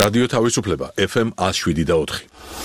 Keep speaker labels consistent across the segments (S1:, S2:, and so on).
S1: რადიო თავისუფლება FM 107.4.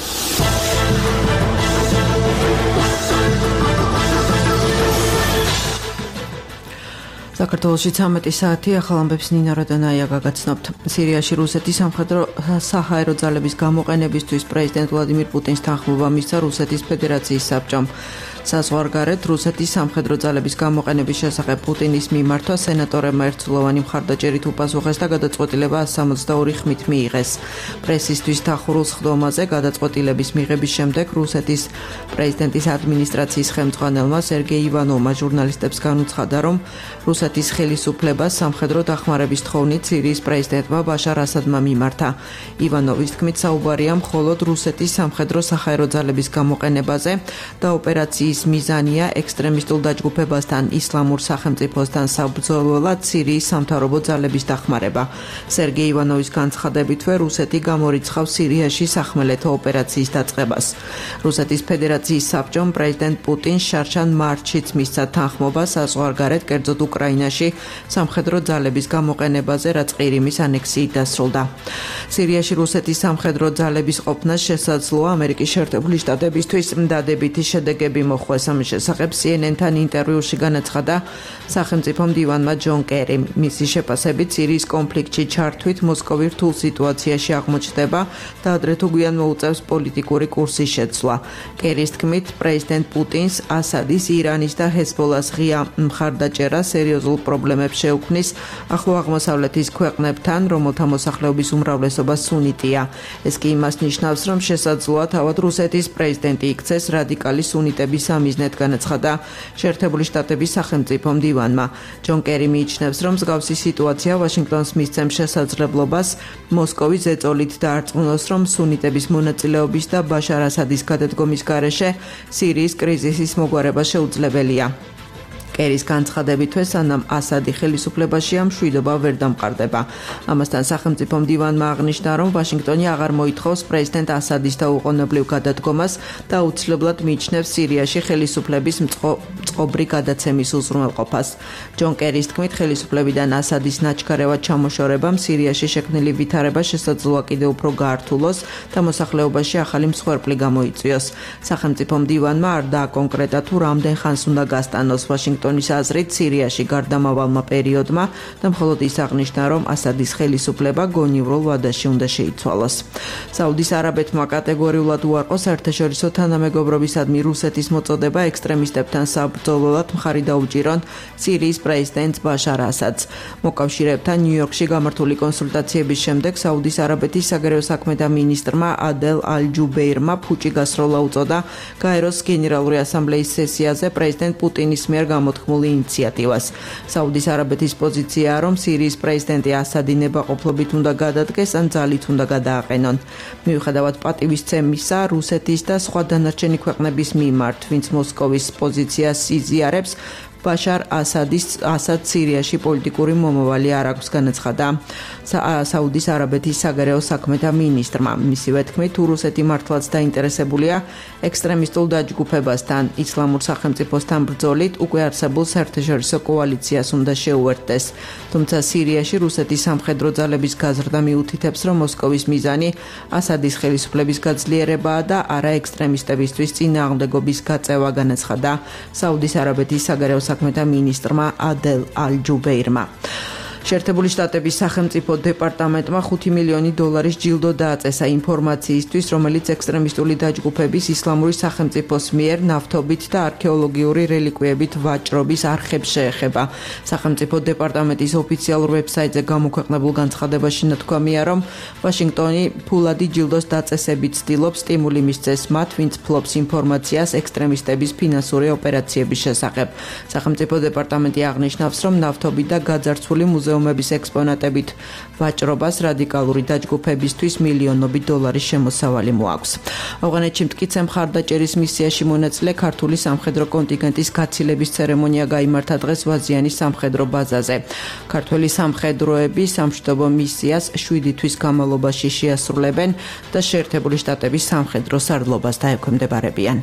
S2: საქართველოში 13 საათი ახალ ამბებს ნინა როდანაია გაგაცნობთ. სირიაში რუსეთის სამხედრო საჰაერო ძალების გამოყენებისთვის პრეზიდენტ ვლადიმირ პუტინს თანხმობა მისცა რუსეთის ფედერაციის საბჭომ. საზღვარგარეთ რუსეთის სამხედრო ძალების გამოყენების შესახებ პუტინის მიმართვა სენატორებმა ერთწლოვანი მხარდაჭერით უპასუხეს და გადაწყვეტილება 162 ხმით მიიღეს. პრესისთვის დახურულ სხდომაზე გადაწყვეტილების მიღების შემდეგ რუსეთის პრეზიდენტის ადმინისტრაციის ხელმძღვანელმა სერგეი ივანოვმა ჟურნალისტებს განუცხადა, რომ რუსეთის ხელისუფლებას სამხედრო დახმარების თხოვნით სირიის პრეზიდენტმა ბაშარ ასადმა მიმართა. ივანოვის თქმით, საუბარია მხოლოდ რუსეთის სამხედრო საჰაერო ძალების გამოყენებაზე და ოპერაციის მიზანია ექსტრემისტულ დაჯგუფებასთან ისლამურ სახელმწიფოსთან საბრძოლველად სირიის სამთავრობო ძალების დახმარება. სერგეი ივანოვის განცხადებითვე რუსეთი გამორიცხავს სირიაში სახმელეთო ოპერაციის დაწყებას. რუსეთის ფედერაციის საბჭომ პრეზიდენტ პუტინს შარშან მარტშიც მისცა თანხმობა საზღვარგარეთ კერძოდ უკრაინაში სამხედრო ძალების გამოყენებაზე, რაც ყირიმის ანექსიით დასრულდა. სირიაში რუსეთის სამხედრო ძალების ყოფნა შესაძლოა ამერიკის შეერთებული შტატებისთვის დადებითი შედეგები მოხვდეს. ამის შესახებ CNN-თან ინტერვიუში განაცხადა სახელმწიფო მდივანმა ჯონ კერიმ. მისი შეფასებით სირიის კონფლიქტში ჩართვით მოსკოვი რთულ სიტუაციაში აღმოჩნდება და ადრე თუ გვიან მოუწევს პოლიტიკური კურსის შეცვლა. კერის თქმით, პრეზიდენტ პუტინს ასადის, ირანის და ჰეზბოლას ღია მხარდაჭერა სერიოზულ პრობლემებს შეუქმნის ახლო აღმოსავლეთის ქვეყნებთან, რომელთა მოსახლეობის უმრავლესობა სუნიტია. ეს კი იმას ნიშნავს, რომ შესაძლოა თავად რუსეთის პრეზიდენტი იქცეს რადიკალი სუნიტების სამიზნედ, განაცხადა შეერთებული შტატების სახელმწიფო მდივანმა. ჯონ კერი მიიჩნევს, რომ მსგავსი სიტუაცია ვაშინგტონს მისცემს შესაძლებლობას მოსკოვის ზეწოლით დაარწმუნოს, რომ სუნიტების მონაწილეობის და ბაშარ ასადის გადადგომის გარეშე სირიის კრიზისის მოგვარება შეუძლებელია. კერის განცხადებითვე სანამ ასადი ხელისუფლებაშია მშვიდობა ვერ დამყარდება. ამასთან სახელმწიფო მდივანმა აღნიშნა, რომ ვაშინგტონი აღარ მოითხოვს პრეზიდენტ ასადის დაუყოვნებლივ გადადგომას და აუცილებლად მიიჩნევს სირიაში ხელისუფლების წყობრი გადაცემის უზრუნველყოფას. ჯონ კერის თქმით, ხელისუფლებიდან ასადის ნაჩქარევად ჩამოშორებამ სირიაში შექმნილი ვითარება შესაძლოა კიდევ უფრო გაართულოს და მოსახლეობაში ახალი მსხვერპლი გამოიწვიოს. სახელმწიფო მდივანმა არ დააკონკრეტა თუ რამდენ ხანს უნდა გასტანოს ვაშინგტონის აზრით სირიაში გარდამავალმა პერიოდმა და მხოლოდ ის აღნიშნა, რომ ასადის ხელისუფლება გონივრულ ვადაში უნდა შეიცვალოს. საუდის არაბეთმა კატეგორიულად უარყო საერთაშორისო თანამეგობრობისადმი რუსეთის მოწოდება ექსტრემისტებთან საბრძოლველად მხარი დაუჭირონ სირიის პრეზიდენტს ბაშარ ასადს. მოკავშირეებთან ნიუ-იორკში გამართული კონსულტაციების შემდეგ საუდის არაბეთის საგარეო საქმეთა მინისტრმა ადელ ალ-ჯუბეირმა ფუჭი გასროლა უწოდა გაეროს გენერალური ასამბლეის სესიაზე პრეზიდენტ პუტინის მიერ გამოთქმულ ინიციატივას. საუდის არაბეთის პოზიციაა, რომ სირიის პრეზიდენტი ასადი ნებაყოფლობით უნდა გადადგეს ან ძალით უნდა გადააყენონ. მიუხედავად პატივისცემისა რუსეთის და სხვა დანარჩენი ქვეყნების მიმართ, ვინც მოსკოვის პოზიციას იზიარებს, ბაშარ ასადს სირიაში პოლიტიკური მომავალი არ აქვს, განაცხადა საუდის არაბეთის საგარეო საქმეთა მინისტრმა. მისივე თქმით, რუსეთი მართლაც დაინტერესებულია ექსტრემისტულ დაჯგუფებასთან, ისლამურ სახელმწიფოსთან ბრძოლით, უკვე არსებულ საერთაშორისო კოალიციას უნდა შეუერთდეს. თუმცა სირიაში რუსეთის სამხედრო ძალების გაზრდა მიუთითებს, რომ მოსკოვის მიზანი ასადის ხელისუფლების გაძლიერებაა და არა ექსტრემისტებისთვის წინააღმდეგობის გაწევა, განაცხადა საუდის არაბეთის საგარეო საქმეთა მინისტრმა ადელ ალ-ჯუბეირმა. შეერთებული შტატების სახელმწიფო დეპარტამენტმა 5 მილიონი დოლარის ჯილდო დააწესა ინფორმაციისთვის, რომელიც ექსტრემისტული დაჯგუფების ისლამური სახელმწიფოს მიერ ნავთობით და არქეოლოგიური რელიკვიებით ვაჭრობის არხებს შეეხება. სახელმწიფო დეპარტამენტის ოფიციალურ ვებსაიტზე გამოქვეყნებულ განცხადებაში ნათქვამია, რომ ვაშინგტონი ფულადი ჯილდოს დაწესებით ცდილობს სტიმული მისცეს მათ, ვინც ფლობს ინფორმაციას ექსტრემისტების ფინანსური ოპერაციების შესახებ. სახელმწიფო დეპარტამენტი აღნიშნავს, რომ ნავთობით და გაძარცვული მუზეუმების ექსპონატებით ვაჭრობას რადიკალური დაჯგუფებისთვის მილიონობით დოლარის შემოსავალი მოაქვს. ავღანეთში მტკიცე მხარდაჭერის მისიაში მონაწილე ქართული სამხედრო კონტინგენტის გაცილების ცერემონია გაიმართა დღეს ვაზიანის სამხედრო ბაზაზე. ქართველი სამხედროები სამშვიდობო მისიას 7 თვის განმავლობაში შეასრულებენ და შეერთებული შტატების სამხედრო სარდლობას დაექვემდებარებიან.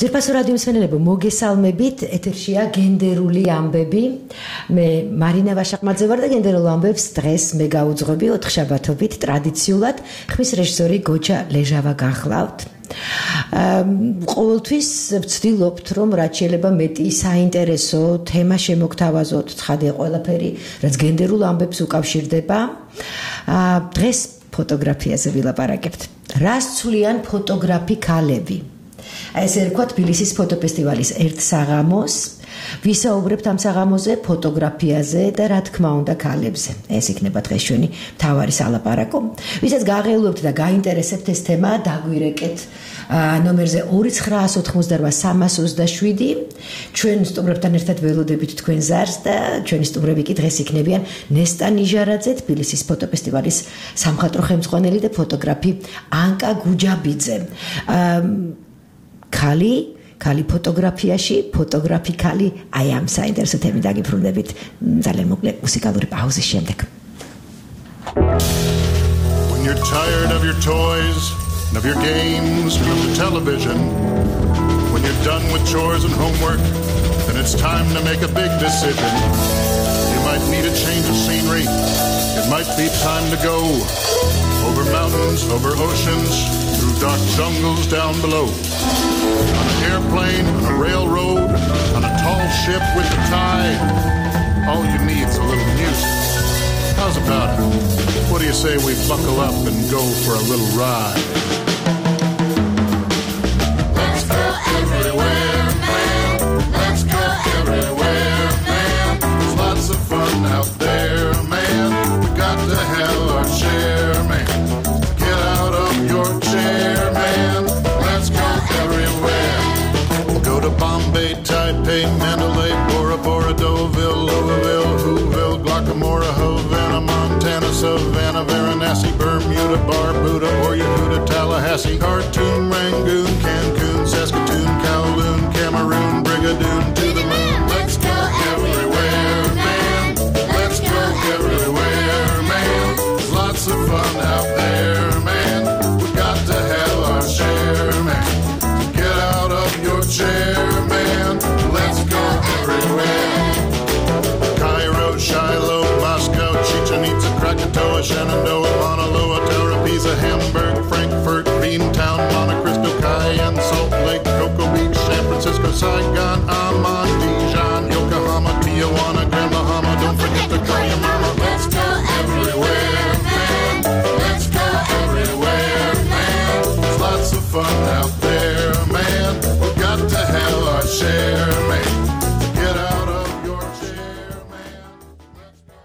S3: ძირფასო რადიო მსმენელებო, მოგესალმებით. ეთერშია გენდერული ამბები. მე მარინა ვაშაყმაძე ვარ და გენდერულ ამბებს დღეს მე გავუძღვები 4 შაბათობით ტრადიციულად. ხმის რეჟისორი გოჩა ლეჟავა გახლავთ. ყოველთვის ვცდილობთ, რომ რაც შეიძლება მეტი საინტერესო თემა შემოგთავაზოთ, ცხადია ყველაფერი, რაც გენდერულ ამბებს უკავშირდება. დღეს ფოტოგრაფიაზე ვილაპარაკებთ. რას ცვლიან ფოტოგრაფი ქალები? ესე ვთქვათ, თბილისის ფოტოფესტივალის ერთ საღამოს ვისაუბრებთ ამ საღამოზე ფოტოგრაფიაზე და რა თქმა უნდა ქალებზე. ეს იქნება დღეს ჩვენი მთავარი სალაპარაკო. ვისაც გააღელვებთ და გაინტერესებთ ეს თემა, დაგვირეკეთ ნომერზე 2988327. ჩვენ სტუმრებთან ერთად ველოდებით თქვენ ზარს და ჩვენი სტუმრები კი დღეს იქნებიან ნესტა ნიჟარაძე, თბილისის ფოტოფესტივალის სამხატვრო ხელმძღვანელი და ფოტოგრაფი ანკა გუჯაბიძე. ქალი ფოტოგრაფიაში, ფოტოგრაფი ქალი, აი ამ საინტერესო თემით დაგიბრუნდებით ძალიან მოკლე მუსიკალური პაუზის შემდეგ.
S4: When you're tired of your toys and of your games and of the television, when you're done with chores and homework, then it's time to make a big decision. You might need a change of scenery. It might be time to go over mountains, over oceans, through dark jungles down below. On an airplane, on a railroad, on a tall ship with the tide. All you need's a little music. How's about it? What do you say we buckle up and go for a little ride? Let's go everywhere, man. Let's go everywhere, man. There's lots of fun out there, man. We got to have our share, man. Get out of your chair, man. Let's go everywhere. We'll go to Bombay, Taipei, Mandalay, Bora Bora, Deauville, Louisville, Whoville, Guacamora, Havana, Montana, Savannah, Varanasi, Bermuda, Barbuda, or Yehuda, Tallahassee, Khartoum, Rangoon, Cancun, Saskatoon, Kowloon, Cameroon, Brigadoon, to the moon. Let's go everywhere, man. Let's go everywhere, man. There's lots of fun out there, man. We got to have our share, man. Get out of your chair, man. Let's go everywhere. Cairo, Shiloh, Moscow, Chichen Itza, Krakatoa, Shenandoah, Honolulu, Tel Pisa, Hamburg, Frankfurt, Beantown, Monte Cristo, Cayenne, Salt Lake, Cocoa Beach, San Francisco, Saigon, Amman, Dijon, Yokohama, Tijuana, Grand Bahama. Don't forget to call your mama. Let's go everywhere, man. Let's go everywhere, man. There's lots of fun out there, man. We got to have our share, man. Get out of your chair, man. Let's go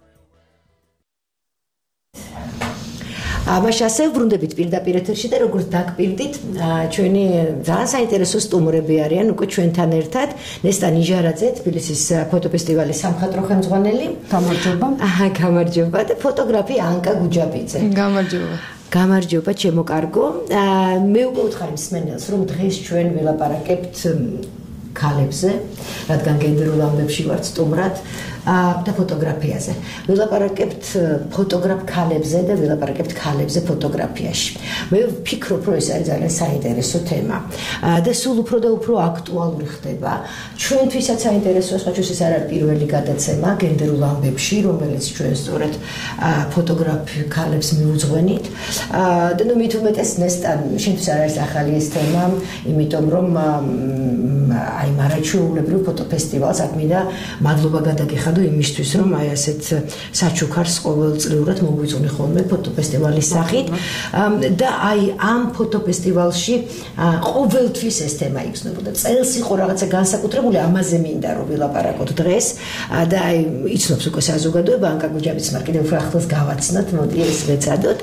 S4: everywhere.
S3: ამაშასე ვრუნდებით პირდაპირ ეთერში და როგორც დაგპირდით, ჩვენი ძალიან საინტერესო სტუმრები არიან უკვე ჩვენთან ერთად. ნესტა ნიჟარაძე, თბილისის ფოტოფესტივალის სამხატვრო ხელმძღვანელი.
S2: გამარჯობა.
S3: გამარჯობა და ფოტოგრაფი ანკა გუჯაბიძე.
S2: გამარჯობა.
S3: გამარჯობა, ჩემო კარგო. მე უკვე ვთხარი მსმენელს, რომ დღეს ჩვენ ვილაპარაკებთ ქალებზე, რადგან გენდერულ ამბებში ვართ სტუმრად და ფოტოგრაფიაზე. ვილაპარაკებთ ფოტოგრაფ ქალებზე და ვილაპარაკებთ ქალებზე ფოტოგრაფიაში. მე ვფიქრობ, რომ ეს არის ძალიან საინტერესო თემა და სულ უფრო და უფრო აქტუალური ხდება. ჩვენთვისაც საინტერესოა, ხაჩუს ეს არ არის პირველი გადაცემა გენდერულ ამბებში, რომელიც ჩვენ სწორედ ფოტოგრაფ ქალებს მიუძღვენით. და ნუ მით უმეტეს ნესტა, შენთვის არ არის ახალი ეს თემა, იმიტომ რომ აი მარაჩვეულებრივ ფოტოფესტივალს აქ მინდა მადლობა გადაგიხადო იმისთვის, რომ აი ასეთ საჩუქარს ყოველწლიურად მოგვიწონი ხოლმე ფოტოფესტივალის სახით და აი ამ ფოტოფესტივალში ყოველთვის ეს თემა იგრძნობოდა. წელს იყო რაღაცა განსაკუთრებული, ამაზე მინდა რომ ვილაპარაკოთ დღეს და აი იცნობს უკვე საზოგადოება, ანკა გუჯაბიძის მაგ კიდევ უფრო ახლოს გავაცნოთ, მოდი ეს ვეცადოთ.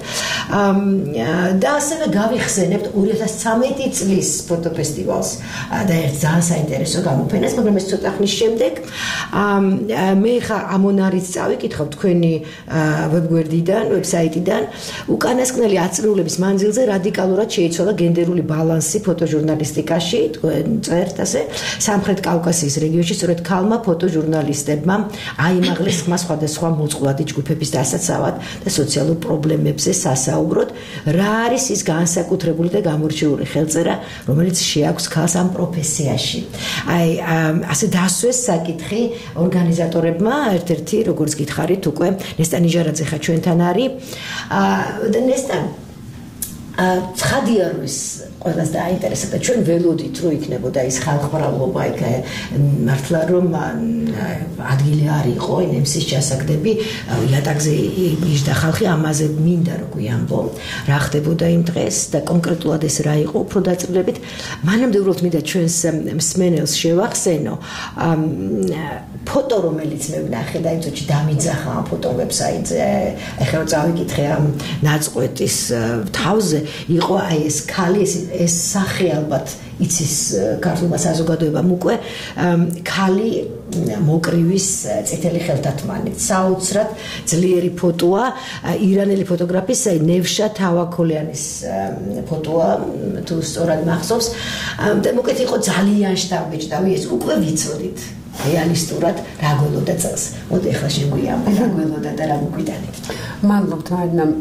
S3: და ასევე გავიხსენებთ 2013 წლის ფოტოფესტივალს და ერთ ძალიან საინტერესო გამოფენას, მაგრამ ეს ცოტა ხნის შემდეგ მე ხა ამონარიც წავიკითხავ თქვენი ვებგვერდიდან, ვებსაიტიდან, უკანასკნელი აწრიულების მანძილზე რადიკალურად შეიცვალა გენდერული ბალანსი ფოტოჟურნალისტიკაში, თქვენ წერთ ასე, სამხრეთ კავკასიის რეგიონში სწორედ ქალმა ფოტოჟურნალისტებმა აიმაღლეს ხმა სხვადასხვა მოწყვლადი ჯგუფების დასაცავად და სოციალურ პრობლემებზე სასაუბროდ, რა არის ის განსაკუთრებული და გამორჩეული ხელწერა, რომელიც შეაქვს ქალს ამ პროფესიაში. აი, ასე დასვეს საკითხი ორგანიზატორებმა, ერთ-ერთი, როგორც გითხარით, უკვე ნესტან ნიჟარაძე ხა ჩვენთან არის. და ნესტან ცხადია რომ ის ყველას დააინტერესა და ჩვენ ველოდით რომ იქნებოდა ის ხალხმრავლობა იქ მართლა რომ ადგილი არ იყო NMC-ის ჩასაგდები იატაკზე იჯდა ხალხი ამაზე მინდა რომ გვიამბო რა ხდებოდა იმ დღეს და კონკრეტულად ეს რა იყო უფრო დაწვრილებით მანამდე უბრალოდ მინდა ჩვენს მსმენელს შევახსენო ფოტო რომელიც მე ვნახე და იმ წუთში დამიძახა ამ ფოტო ვებსაიტზე ეხლა რომ წავიკითხე ამ ნაწყვეტის თავზე იყო აი ეს ქალი ეს სახე ალბათ იცის ქართულმა საზოგადოებამ უკვე ქალი მოკრივის წითელი ხელთათმანით საოცრად ძლიერი ფოტოა ირანელი ფოტოგრაფის ნევშა თავაქოლიანის ფოტოა თუ სწორად მახსოვს და მოკეთ იყო ძალიან შთაბეჭდავი ეს უკვე ვიცოდით რეალისტურად რა გველოდა წელს მოდი ახლა შეგვიამბე რა გველოდა და რა მოგვიტანეთ
S5: მადლობთ მარინამ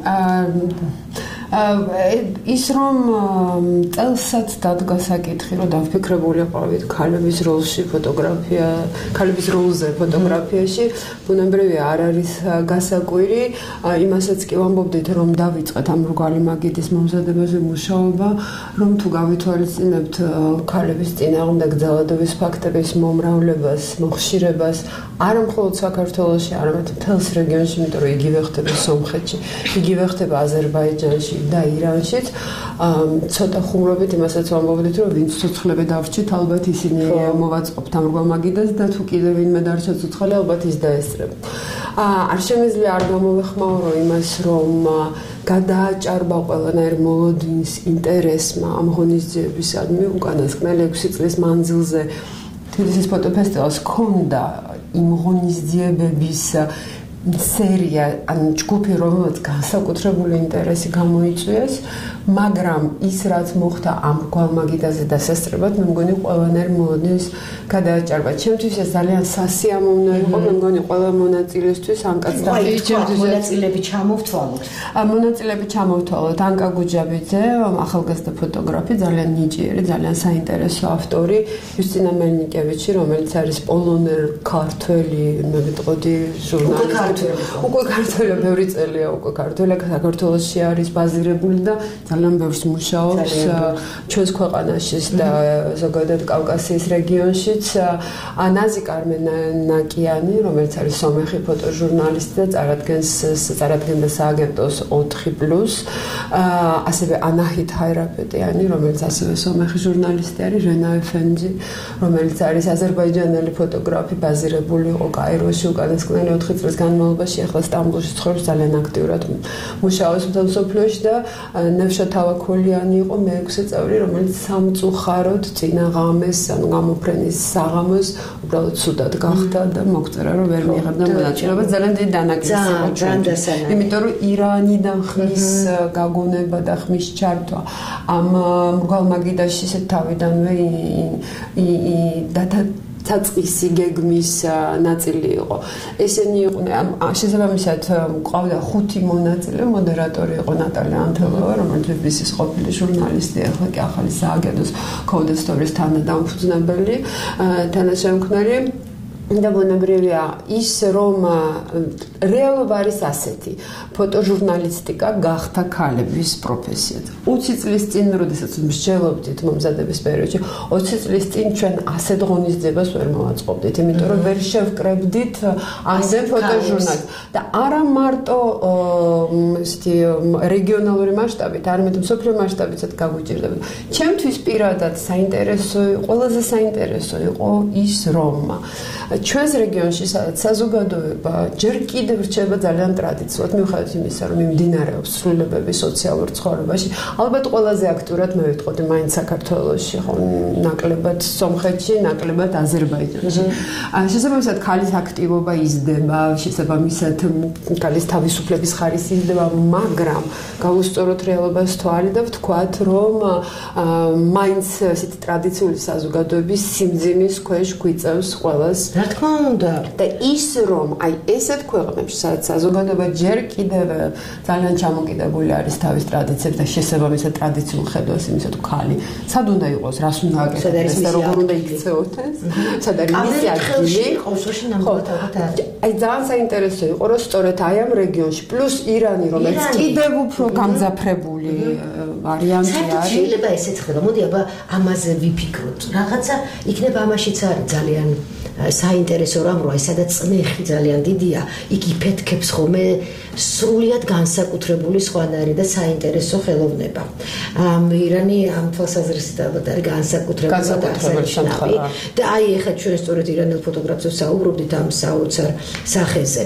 S5: ის რომ წელსაც დადგა საკითხი რომ დავფიქრებული ვიყავით ქალების როლში ფოტოგრაფია ქალების როლზე ფოტოგრაფიაში ბუნებრივია არ არის გასაკვირი იმასაც კი ვამბობდით რომ დავიწყეთ ამ რგვალი მაგიდის მომზადებაზე მუშაობა რომ თუ გავითვალისწინებთ ქალების წინააღმდეგ ძალადობის ფაქტების მომრავლებას მოხშირებას არა მხოლოდ საქართველოში არამედ მთელს რეგიონში იმიტომ რომ იგივე ხდება სომხეთში იგივე ხდება აზერბაიჯანში და ირანშიც ცოტა ხუმრობით იმასაც ვამბობდით რომ ვინც ცოცხლები დავრჩით ალბათ ისინი მოვაწყობთ ამ რგვალ მაგიდას და თუ კიდევ ვინმე დარჩა ცოცხალი ალბათ ის დაესწრება არ შემიძლია არ გამოვეხმაურო იმას რომ გადააჭარბა ყველანაირ მოლოდინის ინტერესმა ამ ღონისძიებისადმი უკანასკნელი 6 წლის მანძილზე თბილისის ფოტოფესტივალს ჰქონდა იმ ღონისძიებების სერია ან ჯგუფი რომელსაც განსაკუთრებული ინტერესი გამოიწვიეს მაგრამ ის რაც მოხდა ამ რგვალ მაგიდაზე დასასწრებად მე მგონი ყველანაირ მოლოდინის გადააჭარბა ჩემთვის ეს ძალიან სასიამოვნო იყო მე მგონი ყველა მონაწილესთვის ანკაც
S3: მონაწილეები ჩამოვთვალოთ
S5: მონაწილეები ჩამოვთვალოთ ანკა გუჯაბიძე ახალგაზრდა ფოტოგრაფი ძალიან ნიჭიერი ძალიან საინტერესო ავტორი იუსტინა მელნიკევიჩი რომელიც არის პოლონელ ქართველი მე ვიტყოდი ჟურნალისტი უკვე ქართველია ბევრი წელია უკვე ქართველია საქართველოში არის ბაზირებული და ძალიან ბევრს მუშაობს ჩვენს ქვეყანაშიც და ზოგადად კავკასიის რეგიონშიც ნაზი კარმენაკიანი რომელიც არის სომეხი ფოტოჟურნალისტი და წარადგენდა სააგენტოს 4+ ასევე ანაჰით ჰაირაპეტიანი რომელიც ასევე სომეხი ჟურნალისტი არის ჟენა ეფენჯი რომელიც არის აზერბაიჯანელი ფოტოგრაფი ბაზირებული იყო კაიროში უკანასკნელი 4 წლის განმავლობაში ახლა სტამბოლში ცხოვრობს ძალიან აქტიურად მუშაობს მსოფლიოში და ნევშა თავაქოლიანი იყო მე-6 წევრი რომელიც სამწუხაროდ წინაღამეს ანუ გამოფრენის საღამოს უბრალოდ ცუდად გახდა და მოგწერა რომ ვერ მიიღებდა მონაწილეობას ძალიან დიდი დანაკლისი იყო ჩვენთვის იმიტომ რომ ირანიდან ხმის გაგონება და ხმის ჩართვა ამ რგვალ მაგიდაში ისეთ თავიდანვე საწყისი გეგმის ნაწილი იყო. ესენი იყვნენ შესაბამისად ყავდა 5 მონაწილე, მოდერატორი იყო ნატალია ანთელოვა, რომელიც BBC-ის ყოფილი ჟურნალისტი, ახლა კი ახალი სააგენტოს Code Stories თანადამფუძნებელი, თანაშემქმნელი და ბუნებრივია ის რომ რეალობა არის ასეთი ფოტოჟურნალისტიკა გახდა ქალების პროფესია 20 წლის წინ როდესაც მსჯელობდით მომზადების პერიოდში 20 წლის წინ ჩვენ ასეთ ღონისძიებას ვერ მოვაწყობდით იმიტომ რომ ვერ შევკრებდით ასეთ ფოტოჟურნალს და არა მარტო ისეთი რეგიონალური მასშტაბით არამედ მსოფლიო მასშტაბითაც გაგვიჭირდება ჩემთვის პირადად საინტერესო ყველაზე საინტერესო იყო ის რომ ჩვენს რეგიონში საზოგადოება ჯერ კიდევ რჩება ძალიან ტრადიციულად, მიუხედავად იმისა, რომ მიმდინარეობს ცვლილებები სოციალურ ცხოვრებაში. ალბათ ყველაზე აქტიურად მე ვიტყოდი მაინც საქართველოში, ხო, ნაკლებად სომხეთში, ნაკლებად აზერბაიჯანში. შესაბამისად, ქალის აქტივობა იზრდება, შესაბამისად, ქალის თავისუფლების ხარისხი იზრდება, მაგრამ გავუსწოროთ რეალობას თვალი და ვთქვათ, რომ მაინც ესეთი ტრადიციული საზოგადოების სიმძიმის ქვეშ გვიწევს ყველას.
S3: რა თქმა უნდა.
S5: და ის რომ აი ესეთ ქვეყნებში, სადაც საზოგადოება ჯერ კიდევ ძალიან ჩამოკიდებული არის თავის ტრადიციებს და შესაბამისად ტრადიციულ ხედავს იმისა, თუ ქალი სად უნდა იყოს, რას უნდა აკეთოს და როგორ უნდა იქცეოდეს, სად არის მისი ადგილი. აი ძალიან საინტერესო იყო, რომ სწორედ აი ამ რეგიონში პლუს ირანი, რომელიც კიდევ უფრო გამძაფრებული ვარიანტი არის.
S3: შეიძლება ესეც ხდება. მოდი აბა ამაზე ვიფიქროთ. რაღაცა იქნება ამაშიც არის ძალიან საინტერესო რამ, რომ აი სადაც წნეხი ძალიან დიდია, იქ იფეთქებს ხოლმე სრულიად განსაკუთრებული სხვანაირი და საინტერესო ხელოვნება. ირანი ამ თვალსაზრისით ალბათ არის განსაკუთრებული და აი ეხლა ჩვენ სწორედ ირანელ ფოტოგრაფებს საუბრობდით ამ საოცარ სახეზე.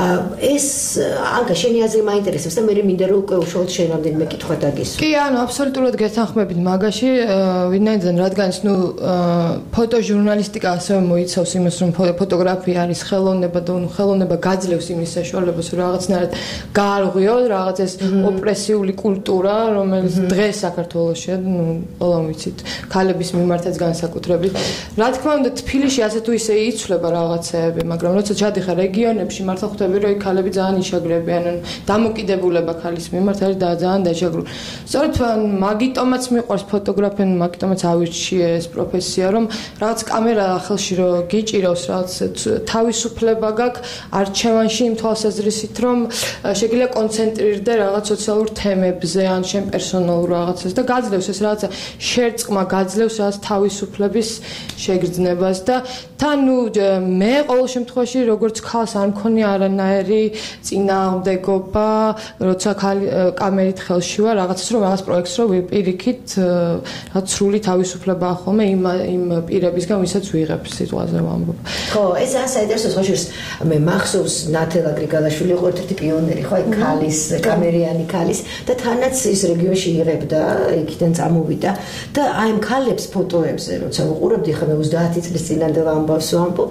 S3: ეს ანკა შენი აზრი მაინტერესებს და მე მინდა რომ უკვე უშუალოდ შენ რამდენიმე კითხვა დაგისვა.
S6: კი, ანუ აბსოლუტურად გეთანხმებით მაგაში, ვინაიდან რადგან ფოტოჟურნალისტიკა ასევე მოიცავს იმას, რომ ფოტოგრაფია არის ხელოვნება და ხელოვნება გაძლევს იმის საშუალებას, რომ რაღაცნაირად გაარღვიო რაღაც ეს ოპრესიული კულტურა, რომელიც დღეს საქართველოში, ყველამ ვიცით, ქალების მიმართაც განსაკუთრებით. რა თქმა უნდა, თბილისში ასე თუ ისე იცვლება რაღაცეები, მაგრამ როცა ჩადიხარ რეგიონებში, მართლა ხვდები, რომ ქალები ძალიან იშაგრებიან, დამოკიდებულება ქალის მიმართ არის ძალიან დაჟანგრული. სწორედ მაგიტომაც მიყვარს ფოტოგრაფია, მაგიტომაც ავირჩიე ეს პროფესია, რომ რაღაც კამერა ხელში რო გიჭირავს, რაღაც თავისუფლება გაქვს არჩევანში იმ თვალსაზრისით, რომ შეგიძლია კონცენტრირდე რაღაც სოციალურ თემებზე ან შენ პერსონალურ რაღაცას და გაძლევს ეს რაღაცა შერწყმა გაძლევს რაღაც თავისუფლების შეგრძნებას და თან მე ყოველ შემთხვევაში როგორც ქალს არ მქონია არანაირი წინააღმდეგობა, როცა კამერით ხელში ვარ რაღაცას რომ რაღაც პროექტს რო ვიპირიქით, რაღაც სრული თავისუფლება ხოლმე იმ პირებისგან, ვისაც ვიღებ სიტყვაზე ვამბობ.
S3: ხო, ეს არის საინტერესო ხოშურს. მე მახსოვს ნათელა გრიგალაშვილი იყო ერთ-ერთი პიონერი, ხო, აი ქალის, კამერიანი ქალის და თანაც ის რეგიონში იღებდა, იქიდან წამოვიდა და აი ამ ქალებს ფოტოებზე, როცა ვუყურებდი ხა მე 30 წლის წინანდელ ამბავს ვამბობ,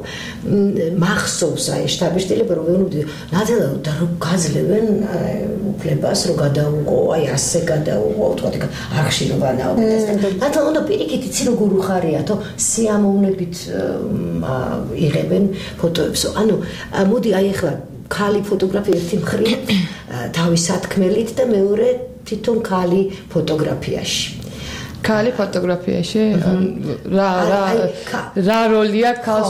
S3: მახსოვს აი შტაბიშტილება რომ ვეუბნები ნათელა და რომ გაძლევენ უფლებას რომ გადაუყო, აი ასე გადაუყო, თქვა არხში რომ ვანაობდეს და ნათელა უნდა პირიქით იცი როგორ უხარიათო, სიამოვნებით იღებენ ფოტოებს. ანუ მოდი აი ახლა ქალი ფოტოგრაფი ერთი მხრივ თავის სათქმელით და მეორე თვითონ ქალი ფოტოგრაფიაში.
S6: ქალი ფოტოგრაფიაში რა როლია ქალს?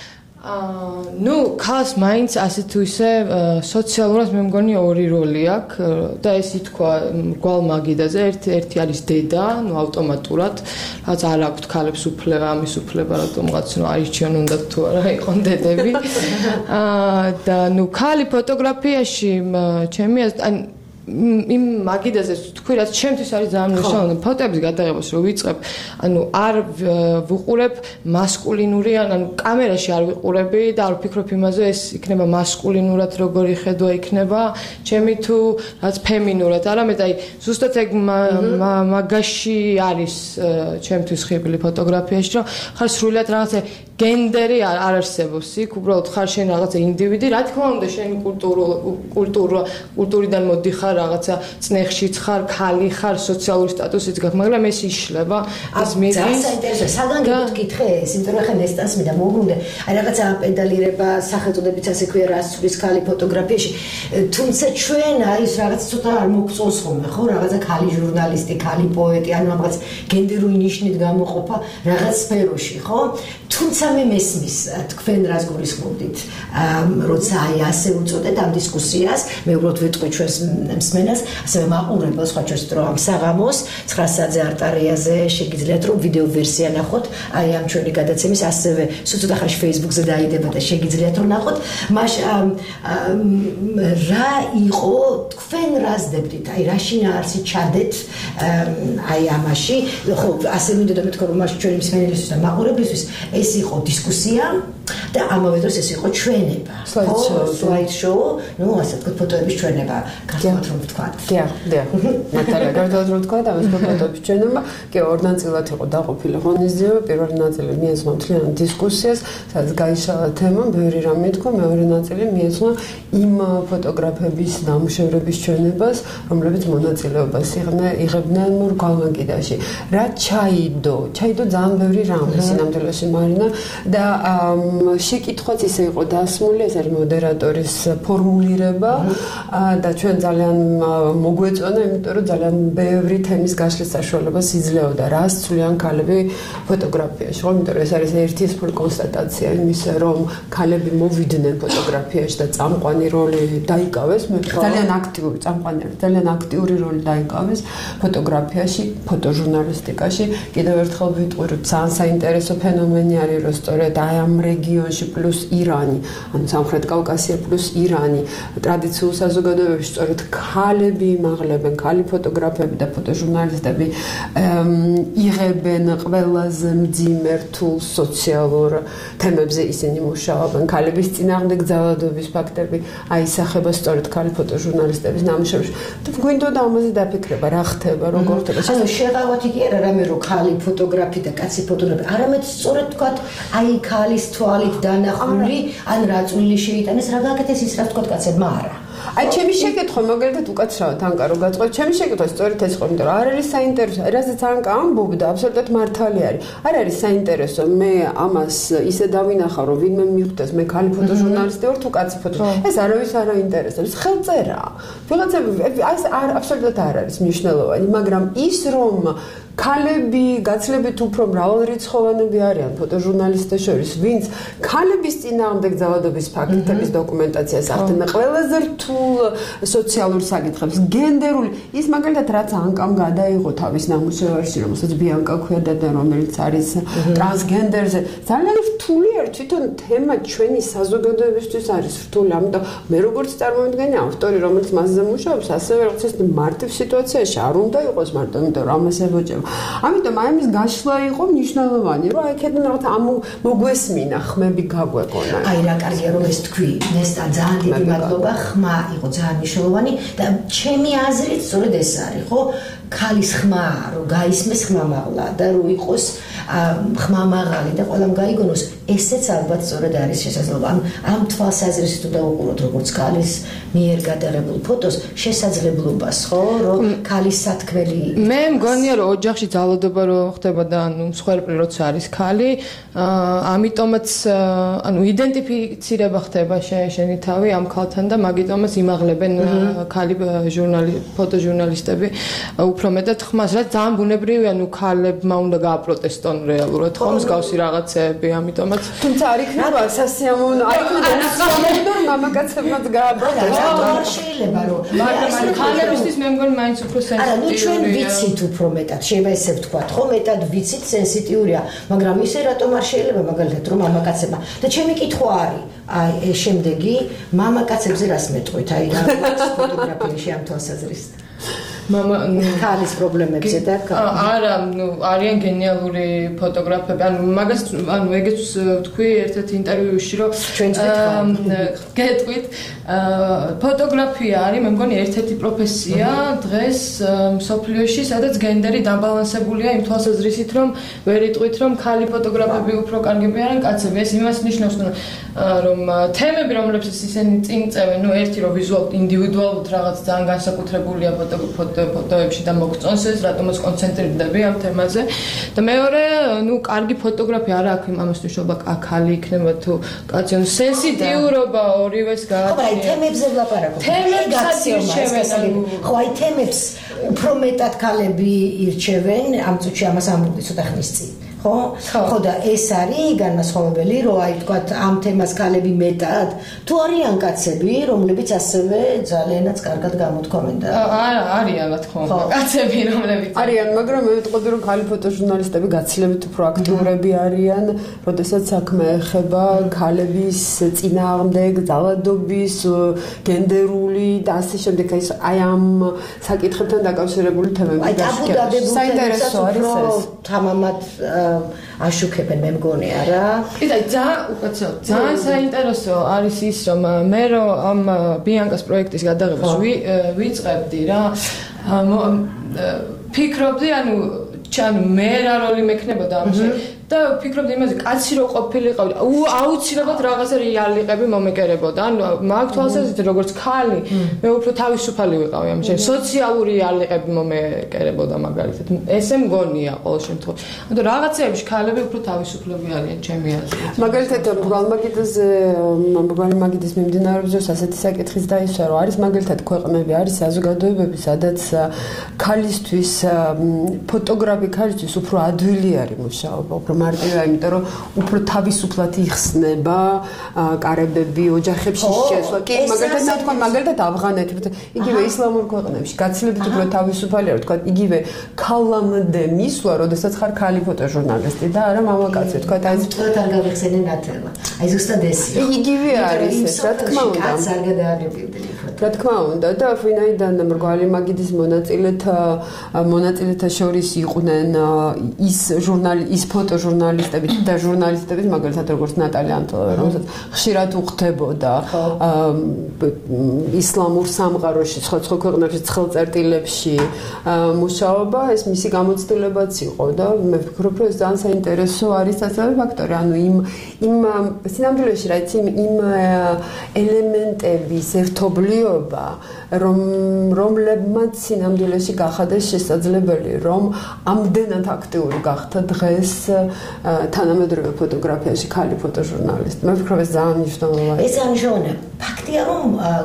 S6: ქალს მაინც ასე თუ ისე სოციალურად მე მგონი ორი როლი აქვს და ეს ითქვა მრგვალ მაგიდაზე, ერთი არის დედა, ავტომატურად, რაც არ აქვთ ქალებს უფლება, ამის უფლება რატომღაც აირჩიონ უნდა თუ არა იყონ დედები. და ქალი ფოტოგრაფიაში ჩემი იმ მაგიდაზე თქვი რაც ჩემთვის არის ძალიან მნიშვნელოვანი ფოტოების გადაღებას რო ვიწყებ, ანუ არ ვუყურებ მასკულინური, ანუ კამერაში არ ვიყურები და არ ვფიქრობ იმაზე ეს იქნება მასკულინურად როგორი ხედვა იქნება, ჩემი თუ რაც ფემინურად, არამედ აი ზუსტად ეგ მაგაში არის ჩემთვის ხიბლი ფოტოგრაფიაში, რომ ხარ სრულიად რაღაცა გენდერი არ არსებობს იქ, უბრალოდ ხარ შენ რაღაცა ინდივიდი, რა თქმა უნდა შენი კულტურიდან მოდიხარ რაღაცა წნეხშიც ხარ, ქალი ხარ, სოციალური სტატუსიც გაქვს, მაგრამ ეს იშლება, ეს მიდის.
S3: ძალიან საინტერესოა. საგან გეკითხე ეს, იმიტომ რომ ხა ნესტანს მინდა მოუბრუნდე. აი რაღაცა პედალირება, სახელწოდებიც ასე ქვია, რას ცვლის ქალი ფოტოგრაფიაში. თუმცა ჩვენ არის რაღაც ცოტა არ მოგწონს ხოლმე, ხო? რაღაცა ქალი ჟურნალისტი, ქალი პოეტი, ანუ რაღაც გენდერული ნიშნით გამოყოფა რაღაც სფეროში, ხო? თუმცა მე მესმის თქვენ რას გულისხმობდით, როცა აი ასე უწოდეთ ამ დისკუსიას, მე უბრალოდ ვიტყვი ჩვენს მსმენელს, ასევე მაყურებელს, სხვა ჩვენს დრო ამ საღამოს 9 საათზე არტარიაზე შეგიძლიათ რომ ვიდეო ვერსია ნახოთ, აი ამ ჩვენი გადაცემის, ასევე სულ ცოტა ხანში Facebook-ზე დაიდება და შეგიძლიათ რომ ნახოთ. რა იყო თქვენ რაზდებდით, აი რა შინაარსი ჩადეთ აი ამაში, ხო, ასე მინდოდა მეთქვა რომ ჩვენი მსმენელისთვის და მაყურებლისთვის ეს იყო დისკუსია და ამავე დროს ეს იყო ჩვენება. Slideshow, ну, ასე თქვა ფოტოების ჩვენება, გასულად რომ ვთქვა.
S5: დიახ. მართალია, გარდაუძლო თქვა და ამას ფოტოების ჩვენება, კი ორ ნაწილად იყო დაყოფილი ღონისძიება, პირველი ნაწილი მიეძღვნა მთლიან დისკუსიას, სადაც გაიშალა თემა, ბევრი რამე თქვა, მეორე ნაწილი მიეძღვნა იმ ფოტოგრაფების ნამუშევრების ჩვენებას, რომლებიც მონაწილეობას იღებდნენ მურგალმაკიდაში. რა ჩაიდო ძალიან ბევრი რამე სინამდვილეში მარინა და შეკითხვაც ისე იყო დასმული, ეს არის მოდერატორის ფორმულირება და ჩვენ ძალიან მოგვეწონა, იმიტომ რომ ძალიან ბევრი თემის გაშლის საშუალებას იძლეოდა, რას ცვლიან ქალები ფოტოგრაფიაში, ხო, იმიტომ რომ ეს არის ერთი კონსტატაცია იმისა, რომ ქალები მოვიდნენ ფოტოგრაფიაში და წამყვანი როლი დაიკავეს, ძალიან აქტიური როლი დაიკავეს ფოტოგრაფიაში, ფოტოჟურნალისტიკაში. კიდევ ერთხელ ვიტყვი, რომ ძალიან საინტერესო ფენომენი არის, რომ სწორედ აი ამ რეგიონში პლუს ირანი, ანუ სამხრეთ კავკასია პლუს ირანი, ტრადიციულ საზოგადოებებში სწორედ ქალები იმაღლებენ, ქალი ფოტოგრაფები და ფოტოჟურნალისტები იღებენ ყველაზე მძიმე რთულ სოციალურ თემებზე ისინი მუშაობენ. ქალების წინააღმდეგ ძალადობის ფაქტები აისახება სწორედ ქალი ფოტოჟურნალისტების ნამუშევრებში. და გვინდოდა ამაზე დაფიქრება, რა ხდება, როგორ ხდება.
S3: ანუ შეღავათი კი არა რამე რომ ქალი ფოტოგრაფი და კაცი ფოტოგრაფი, არამედ სწორედ თქვა აი ქალის თვალით დანახული, ან რა წვლილი შეიტანეს, რა გაკეთეს ის რა თქვა კაცებმა არა.
S5: აი ჩემი შეკითხვა მაგალითად უკაცრავად ანკა რო გაწყობ ჩემი შეკითხვა სწორედ ეს იყო, იმიტომ რომ არ არის საინტერესო, რაზეც ანკა ამბობდა, აბსოლუტურად მართალი არის. არ არის საინტერესო, მე ამას ისე დავინახავ, რომ ვინმე მიხვდეს, მე ქალი ფოტოჟურნალისტი ვარ თუ კაცი ფოტოჟურნალისტი. ეს არავის არ აინტერესებს. ხელწერაა. ვიღაცები ეს აბსოლუტურად არ არის მნიშვნელოვანი, მაგრამ ის რომ ქალები გაცილებით უფრო მრავალრიცხოვანები არიან ფოტოჟურნალისტთა შორის, ვინც ქალების წინააღმდეგ ძალადობის ფაქტების დოკუმენტაციას ახდენენ, ყველაზე რთულ სოციალურ საკითხებს, გენდერული, ის მაგალითად რაც ანკამ გადაიღო თავის ნამუშევარში, რომელსაც ბიანკა ქვია და რომელიც არის ტრანსგენდერზე, ძალიან რთული არის თვითონ თემა ჩვენი საზოგადოებისთვის არის რთული, ამიტომ მე როგორც წარმოვიდგენი ავტორი, რომელიც მასზე მუშაობს, ასევე როგორც ეს მარტივ სიტუაციაში არ უნდა იყოს მარტო, იმიტომ რომ ამას ებოჭება. ამიტომ აი ამის გაშლა იყო მნიშვნელოვანი, რომ აი ქედან რაღაც მოგვესმინა, ხმები გაგვეკონა.
S3: აი რა კარგია რომ ეს თქვი, ნესტა ძალიან დიდი მადლობა, ხმა იყო ძალიან მნიშვნელოვანი და ჩემი აზრით სწორედ ეს არის, ხო? ქალის ხმა, რომ გაისმეს ხმამაღლა და რომ იყოს ხმამაღალი და ყველამ გაიგონოს, ესეც ალბათ სწორედ არის შესაძლებლობა. ამ თვალსაზრისით თუ დავუყუროთ როგორც ქალის მიერ გადაღებულ ფოტოს შესაძლებლობას, ხო, რომ ქალის სათქმელი
S6: მე მგონია რომ ოჯახში ძალადობა რო ხდება და ანუ მსხვერპლი როცა არის ქალი, ამიტომაც ანუ იდენტიფიცირება ხდება შენი თავი ამ ქალთან და მაგიტომაც იმაღლებენ ქალი ფოტოჟურნალისტები უფრო მეტად ხმას, რაც ძალიან ბუნებრივია, ანუ ქალებმა უნდა გააპროტესტონ რეალურად, ხო, მსგავსი რაღაცეები, ამიტომაც
S5: თუმცა არ იქნება სასიამოვნო, არ იქნება სასიამოვნო მამაკაცებმაც გააპროტესტონ.
S3: არ შეიძლება რომ
S6: მაგრამ ქალებისთვის მე მგონი მაინც უფრო
S3: არა, ნუ ჩვენ
S6: სენსიტიურია.
S3: ვიცით უფრო მეტად, შეიძლება ესე ვთქვათ, ხო, მეტად ვიცით, სენსიტიურია, მაგრამ ისე რატომ არ შეიძლება მაგალითად რომ მამაკაცებმა. და ჩემი კითხვა არის, აი შემდეგი, მამაკაცებზე რას მეტყვით, აი რა ფოტოგრაფიაში ამ თვალსაზრისით. ქალის პრობლემებზე და
S6: არა, ნუ არიან გენიალური ფოტოგრაფები. ანუ მაგას ანუ ეგეც ვთქვი ერთ-ერთ ინტერვიუში, რომ
S3: ჩვენც
S6: გეტყვით, ფოტოგრაფია არის, მე მგონი ერთ-ერთი პროფესია დღეს მსოფლიოში, სადაც გენდერი დაბალანსებულია იმ თვალსაზრისით, რომ ვერ იტყვით, რომ ქალი ფოტოგრაფები უფრო კარგები არიან კაცები. ეს იმას ნიშნავს, რომ თემები, რომლებსაც ისინი წინ წევენ, ნუ ერთი რომ ვიზუალურად ინდივიდუალურად რაღაც ძალიან განსაკუთრებულია ფოტოებში და მოგწონს ეს, რატომაც კონცენტრირდები ამ თემაზე. და მეორე, ნუ კარგი ფოტოგრაფია არა აქვს იმას ნიშნობა, ქალი იქნება თუ კაცი, ანუ სენსიტიურობა ორივეს გააჩნია.
S3: ხო, აი თემებზე ვლაპარაკობ.
S6: თემებსაც ირჩევენ.
S3: ხო, აი თემებს უფრო მეტად ქალები ირჩევენ, ამ წუთში ამას ამბობდი ცოტა ხნის წინ. ხო და ეს არის განმასხვავებელი, რომ აი თქვათ ამ თემას ქალები მეტად თუ არიან კაცები, რომლებიც ასევე ძალიანაც კარგად გამოთქვამენ და
S6: არა, არიან რა თქმა უნდა, კაცები რომლებიც
S5: არიან, მაგრამ მე ვიტყოდი რომ ქალი ფოტოჟურნალისტები გაცილებით უფრო აქტიურები არიან, როდესაც საქმე ეხება ქალების წინააღმდეგ ძალადობის, გენდერული და ასე შემდეგ, აი ამ საკითხებთან დაკავშირებული თემები.
S3: საინტერესო
S5: არის ეს.
S3: თამამად აშუქებენ მე მგონია რა.
S6: კიდე ძალიან საინტერესო არის ის რომ მე რომ ამ ბიანკას პროექტის გადაღებას ვიწყებდი რა ფიქრობდი ანუ მე რა როლი მექნებოდა ამაში და ფიქრობდი იმაზე კაცი რო ყოფილიყავი აუცილებლად რაღაცა რეალიყები მომეკერებოდა ანუ მაგ თვალსაზრისით როგორც ქალი მე უფრო თავისუფალი ვიყავი ამაში სოციალური რეალიყები მომეკერებოდა მაგალითად ესე მგონია ყოველ შემთხვევაში ანუ რაღაცეებში ქალები უფრო თავისუფლები არიან ჩემი აზრით
S5: მაგალითად ბალმაგიდის მიმდინარეობისას ასეთი საკითხიც დაისვა რომ არის მაგალითად ქვეყნები არის საზოგადოებები სადაც ქალისთვის ფოტოგრაფი ქალისთვის უფრო ადვილი არის მუშაობა უფრო მარტივია, იმიტომ რომ უფრო თავისუფლად იხსნება კარებები, ოჯახებში შესვლა. კი, მაგალითად ავღანეთში, იგივე ისლამურ ქვეყნებში გაცილებით უფრო თავისუფალია, თქვა, იგივე ქალამდე მისვლა, როდესაც ხარ ქალი ფოტოჟურნალისტი და არა მამაკაცი, თქვა, აი ეს
S3: არ გავიხსენე ნათელა. აი ზუსტად ესია.
S5: იგივე არის ეს, რა თქმა უნდა.
S3: კაც არ გადაალებიდნენ.
S5: რა თქმა უნდა და ვინაიდან მრგვალი მაგიდის მონაწილეთა შორის იყვნენ ის ფოტოჟურნალისტები და ჟურნალისტები მაგალითად როგორც ნატალია ანტონოვა რომელსაც ხშირად უხდებოდა ისლამურ სამყაროში სხვა ქვეყნებში ცხელწერტილებში მუშაობა ეს მისი გამოცდილებაც იყო და მე ვფიქრობ რომ ეს ძალიან საინტერესო არის სასწავლო ფაქტორი ანუ იმ სინამდვილეში რა იცი იმ ელემენტების ერთობლიობა რომლებმაც სინამდვილეში გახადეს შესაძლებელი რომ ამდენად აქტიური გახდა დღეს თანამედროვე ფოტოგრაფიაში ქალი ფოტოჟურნალისტი. მე ვფიქრობ ეს ძალიან მნიშვნელოვანია.
S3: ეს ამჟამად ფაქტია რომ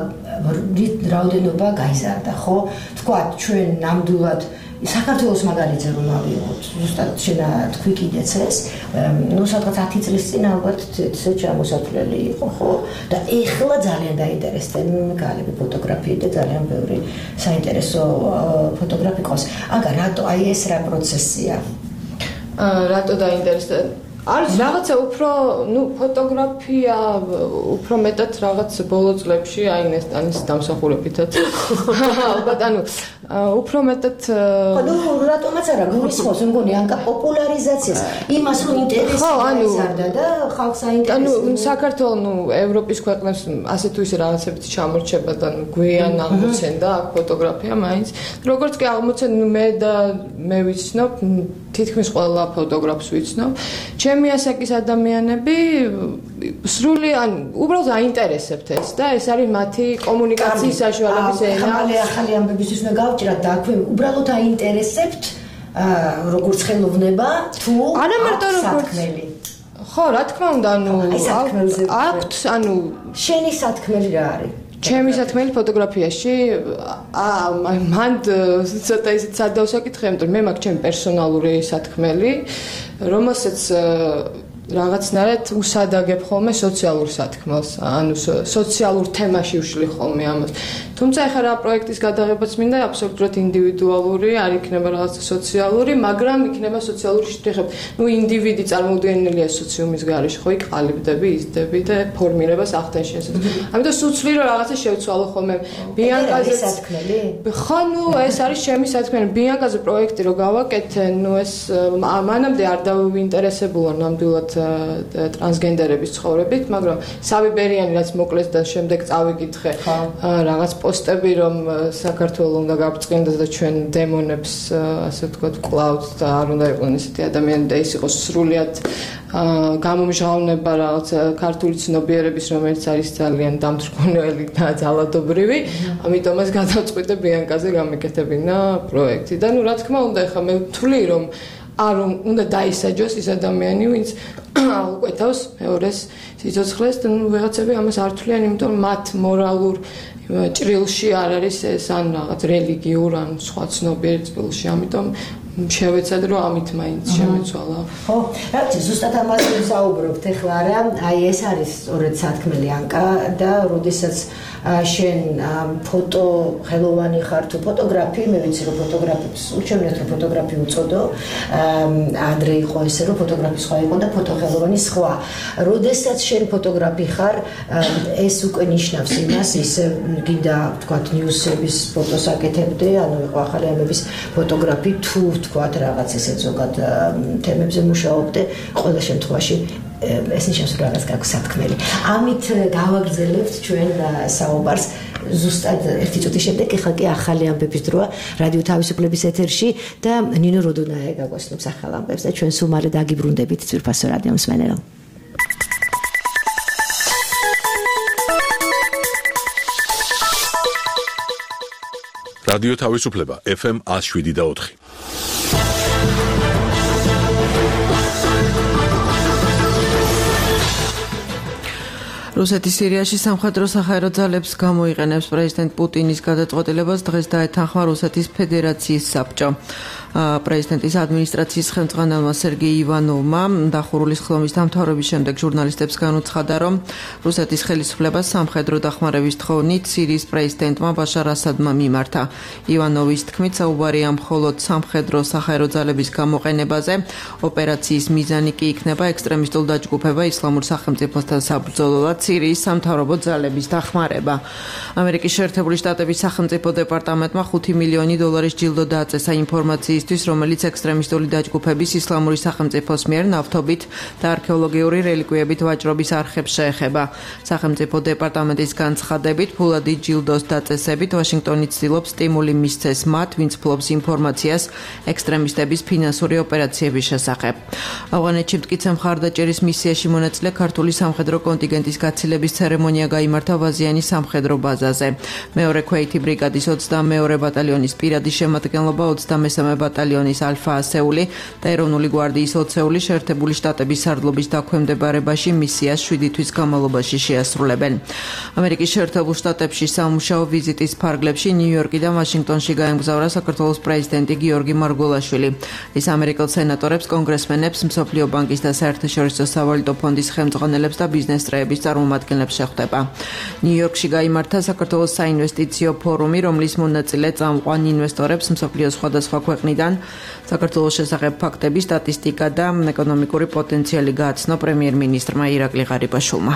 S3: რაოდენობა გაიზარდა, ხო? თქვა ჩვენ ნამდვილად საქართველოს მაგალითზე რომ ავიღოთ, ზუსტად შენა თქვი კიდეც ეს, ნუ სადღაც 10 წლის წინ ალბათ ესე ჩამოსათვლელი იყო, ხო? და ეხლა ძალიან დაინტერესდნენ ქალები ფოტოგრაფიით და ძალიან ბევრი საინტერესო ფოტოგრაფი ყავს. აგა რატო აი ეს რა პროცესია?
S6: რატო დაინტერესდა? არის რაღაცა უფრო, ფოტოგრაფია უფრო მეტად რაღაც ბოლო წლებში აინესტანის დამსახურებითაც. ალბათ უფრო მეტად
S3: რატომაც არა გულისხმობს მგონი ანკა პოპულარიზაციას იმას რომ ინტერესი გაიზარდა და ხალხს აინტერესებს
S6: საქართველოს ევროპის ქვეყნებს ასე თუ ისე რაღაცებით ჩამორჩება და გვიან აღმოცენდა აქ ფოტოგრაფია მაინც როგორც კი აღმოცენდა მე ვიცნობ თითქმის ყველა ფოტოგრაფს ვიცნობ ჩემი ასაკის ადამიანები სრული უბრალოდ აინტერესებთ ეს და ეს არის მათი კომუნიკაციის საშუალების ენა
S3: ახალი ამბებისთვის მე გავჭირათ და აქვე უბრალოდ აინტერესებთ როგორც ხელოვნება თუ
S6: არა მარტო როგორც ხო რა თქმა უნდა აქვთ
S3: შენი სათქმელი რა არის
S6: ჩემი სათქმელი ფოტოგრაფიაში მან ცოტა ისეთ სადავ საკითხია იმიტომ მე მაქვს ჩემი პერსონალური სათქმელი რომელსაც რაღაცნაირად უსადაგებ ხოლმე სოციალურ სათქმელს სოციალურ თემაში ვშლი ხოლმე ამას თუმცა ეხლა რა პროექტის გადაღებაც მინდა აბსოლუტურად ინდივიდუალური არ იქნება რაღაცა სოციალური მაგრამ იქნება სოციალური შეთანხმება ინდივიდი წარმოუდგენელია სოციუმის გარეშე ხო იქ ყალიბდები იზრდები და ფორმირებას ახდენს შესაძლოა ამიტომ სუცვლი რომ რაღაცა შევცვალო ხოლმე ბიანკაზე
S3: სათქმელი
S6: ხო ეს არის ჩემი სათქმელი ბიანკაზე პროექტი რო გავაკეთე ეს მანამდე არ დავინტერესებულა ნამდვილად ტრანსგენდერების ცხოვრებით, მაგრამ სავი ბერიანი რაც მოკლეს და შემდეგ წავიკითხე რაღაც პოსტები რომ საქართველოს უნდა გაბრწყინდეს და ჩვენ დემონებს ასე ვთქვათ კლავთ და არ უნდა იყვნენ ესეთი ადამიანები და ის იყოს სრულიად გამომჟღავნება რაღაც ქართული ცნობიერების რომელიც არის ძალიან დამთრგუნველი და ძალადობრივი, ამიტომაც გადავწყვიტე ბიანკაზე გამეკეთებინა პროექტი და რა თქმა უნდა ეხლა მე ვთვლი რომ არ უნდა დაისაჯოს ის ადამიანი ვინც აუკვეთავს მეორეს სიცოცხლეს და ვიღაცები ამას არ თვლიან იმიტომ რომ მათ მორალურ ჭრილში არ არის ეს ან რაღაც რელიგიურ ან სხვა ცნობიერ ჭრილში ამიტომ შევეცადე რომ ამით მაინც შემეცვალა
S3: ხო რა ზუსტად ამაზე ვსაუბრობთ ახლა რა აი ეს არის სწორედ სათქმელი ანკა და როდესაც შენ ფოტო ხელოვანი ხარ თუ ფოტოგრაფი მე ვიცი რომ ფოტოგრაფებს უჩვენეთ რომ ფოტოგრაფი უწოდო ადრე იყო ესე რომ ფოტოგრაფი სხვა იყო და ფოტოხელოვანი სხვა როდესაც შენ ფოტოგრაფი ხარ ეს უკვე ნიშნავს იმას ისე გინდა ვთქვათ ნიუსების ფოტოს აკეთებდე ანუ იყო ახალი ამების ფოტოგრაფი თუ ვთქვათ, რაღაც ისეთ ზოგად თემებზე მუშაობდე, ყველა შემთხვევაში ეს ნიშნავს, რომ რაღაც გაქვს სათქმელი. ამით გავაგრძელებთ ჩვენ საუბარს ზუსტად ერთი წუთის შემდეგ, ეხლა კი ახალი ამბების დროა რადიო თავისუფლების ეთერში და ნინო როდონაია გაგვასწრებს ახალ ამბებს და ჩვენ სულ მალე დაგიბრუნდებით ძვირფასო რადიო მსმენელო.
S1: რადიო თავისუფლება FM 107.4.
S2: რუსეთის სირიაში სამხედრო საჰაერო ძალებს გამოიყენებს პრეზიდენტ პუტინის გადაწყვეტილებას დღეს დაეთანხმა რუსეთის ფედერაციის საბჭო. პრეზიდენტის ადმინისტრაციის ხელმძღვანელმა სერგეი ივანოვმა დახურულის ხლომის დამთავრების შემდეგ ჟურნალისტებს განუცხადა, რომ რუსეთის ხელისუფლებას სამხედრო დახმარების თხოვნით სირიის პრეზიდენტმა ბაშარ ასადმა მიმართა. ივანოვის თქმით, საუბარია მხოლოდ სამხედრო საჰაერო ძალების გამოყენებაზე. ოპერაციის მიზანი კი იქნება ექსტრემისტულ დაჯგუფება ისლამურ სახელმწიფოსთან საბრძოლოდ სირიის სამთავრობო ძალების დახმარება. ამერიკის შეერთებული შტატების სახელმწიფო დეპარტამენტმა 5 მილიონი დოლარის ჯილდო დააწესა ინფორმაციისთვის, რომელიც ექსტრემისტული დაჯგუფების ისლამური სახელმწიფოს მიერ ნავთობით და არქეოლოგიური რელიკვიებით ვაჭრობის არხებს შეეხება. სახელმწიფო დეპარტამენტის განცხადებით, ფულადი ჯილდოს დაწესებით ვაშინგტონი ცდილობს სტიმული მისცეს მათ, ვინც ფლობს ინფორმაციას ექსტრემისტების ფინანსური ოპერაციების შესახებ. ავღანეთში მტკიცე მხარდაჭერის მისიაში მონაწილე ქართული სამხედრო კონტინგენტის გაცილების ცერემონია გაიმართა ვაზიანის სამხედრო ბაზაზე. მეორე ქვეითი ბრიგადის 22 ბატალიონის პირადი შემადგენლობა 23 ბატალიონის ალფა ასეული და ეროვნული გვარდიის 20-ეული შეერთებული შტატების სარდლობის დაქვემდებარებაში მისიას 7 თვის განმავლობაში შეასრულებენ. ამერიკის შეერთებულ შტატებში სამუშაო ვიზიტის ფარგლებში ნიუ-იორკიდან ვაშინგტონში გაემგზავრა საქართველოს პრეზიდენტი გიორგი მარგველაშვილი. ის ამერიკელ სენატორებს, კონგრესმენებს, მსოფლიო ბანკის და საერთაშორისო სავალუტო ფონდის ხელმძღვანელებს და ბიზნეს წრეების წარმომადგენლებს შეხვდება. ნიუ-იორკში გაიმართა საქართველოს საინვესტიციო ფორუმი, რომლის მონაწილე წამყვან ინვესტორებს მსოფლიოს სხვადასხვა ქვეყნიდან საქართველოს შესახებ ფაქტები, სტატისტიკა და ეკონომიკური პოტენციალი გააცნო პრემიერ-მინისტრმა ირაკლი ღარიბაშვილმა.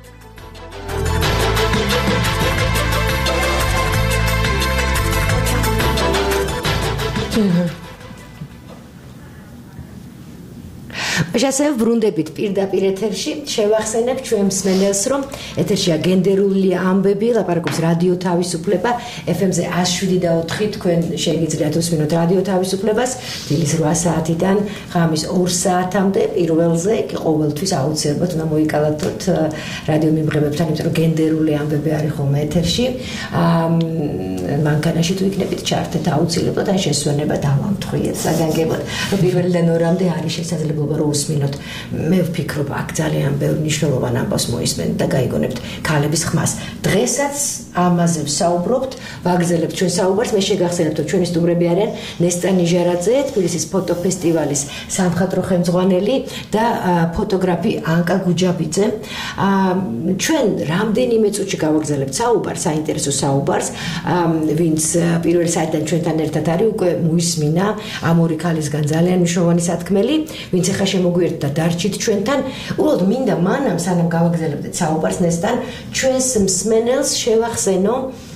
S3: ასე ბრუნდებით პირდაპირ ეთერში, შევახსენებ ჩვენ მსმენელს, რომ ეთერშია გენდერული ამბები, ლაპარაკობს რადიო თავისუფლება, FM-ზე 107.4 თქვენ შეგიძლიათ უსმინოთ რადიო თავისუფლებას, დილის 8 საათიდან ღამის 2 საათამდე, პირველზე კი ყოველთვის აუცილებლად უნდა მოიკალათოთ რადიო მიმღებებთან, იმიტომ რომ გენდერული ამბები არის ხოლმე ეთერში. მანქანაში თუ იქნებით ჩართეთ აუცილებლად, ან შესვენება დავამთხვიეთ საგანგებოდ. პირველიდან ორამდე არის შესაძლებლობა რომ უსმინოთ. მე ვფიქრობ, აქ ძალიან ბევრი მნიშვნელოვანი ამბავს მოისმენთ და გაიგონებთ ქალების ხმას. დღესაც ამაზე ვსაუბრობთ, ვაგრძელებთ ჩვენ საუბარს. მე შეგახსენებთ, რომ ჩვენი სტუმრები არიან ნესტა ნიჟარაძე, თბილისის ფოტოფესტივალის სამხატვრო ხელმძღვანელი და ფოტოგრაფი ანკა გუჯაბიძე. ჩვენ რამდენიმე წუთში გავაგრძელებთ საუბარს, საინტერესო საუბარს, ვინც პირველ საათიდან ჩვენთან ერთად არის, უკვე მოისმინა ამ ორი ქალისგან ძალიან მნიშვნელოვანი სათქმელი, ვინც ახლა შემოგვიერთდა დარჩით ჩვენთან. უბრალოდ მინდა მანამ სანამ გავაგრძელებდეთ საუბარს ნესთან, ჩვენს მსმენელს შევახსენო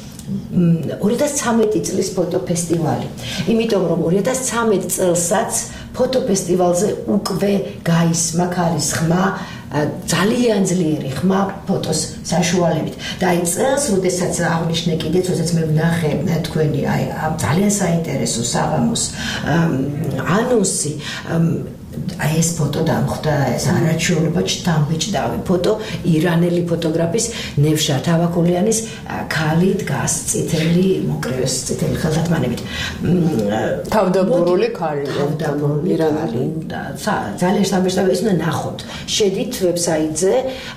S3: 2013 წლის ფოტოფესტივალი. იმიტომ რომ 2013 წელსაც ფოტოფესტივალზე უკვე გაისმა ქალის ხმა, ძალიან ძლიერი ხმა ფოტოს საშუალებით. და აი წელს, როდესაც აღნიშნე კიდეც, როდესაც მე ვნახე თქვენი აი ძალიან საინტერესო საღამოს ანონსი, აი ეს ფოტო დამხვდა, ეს არაჩვეულებად შთამბეჭდავი ფოტო ირანელი ფოტოგრაფის ნევშათ ავაკულიანის ქალი დგას წითელი მოკრევის წითელი ხელთათმანებით.
S5: თავდაბურული ქალი
S3: ირანელი და ძალიან შთამბეჭდავი, ეს უნდა ნახოთ. შედით ვებსაიტზე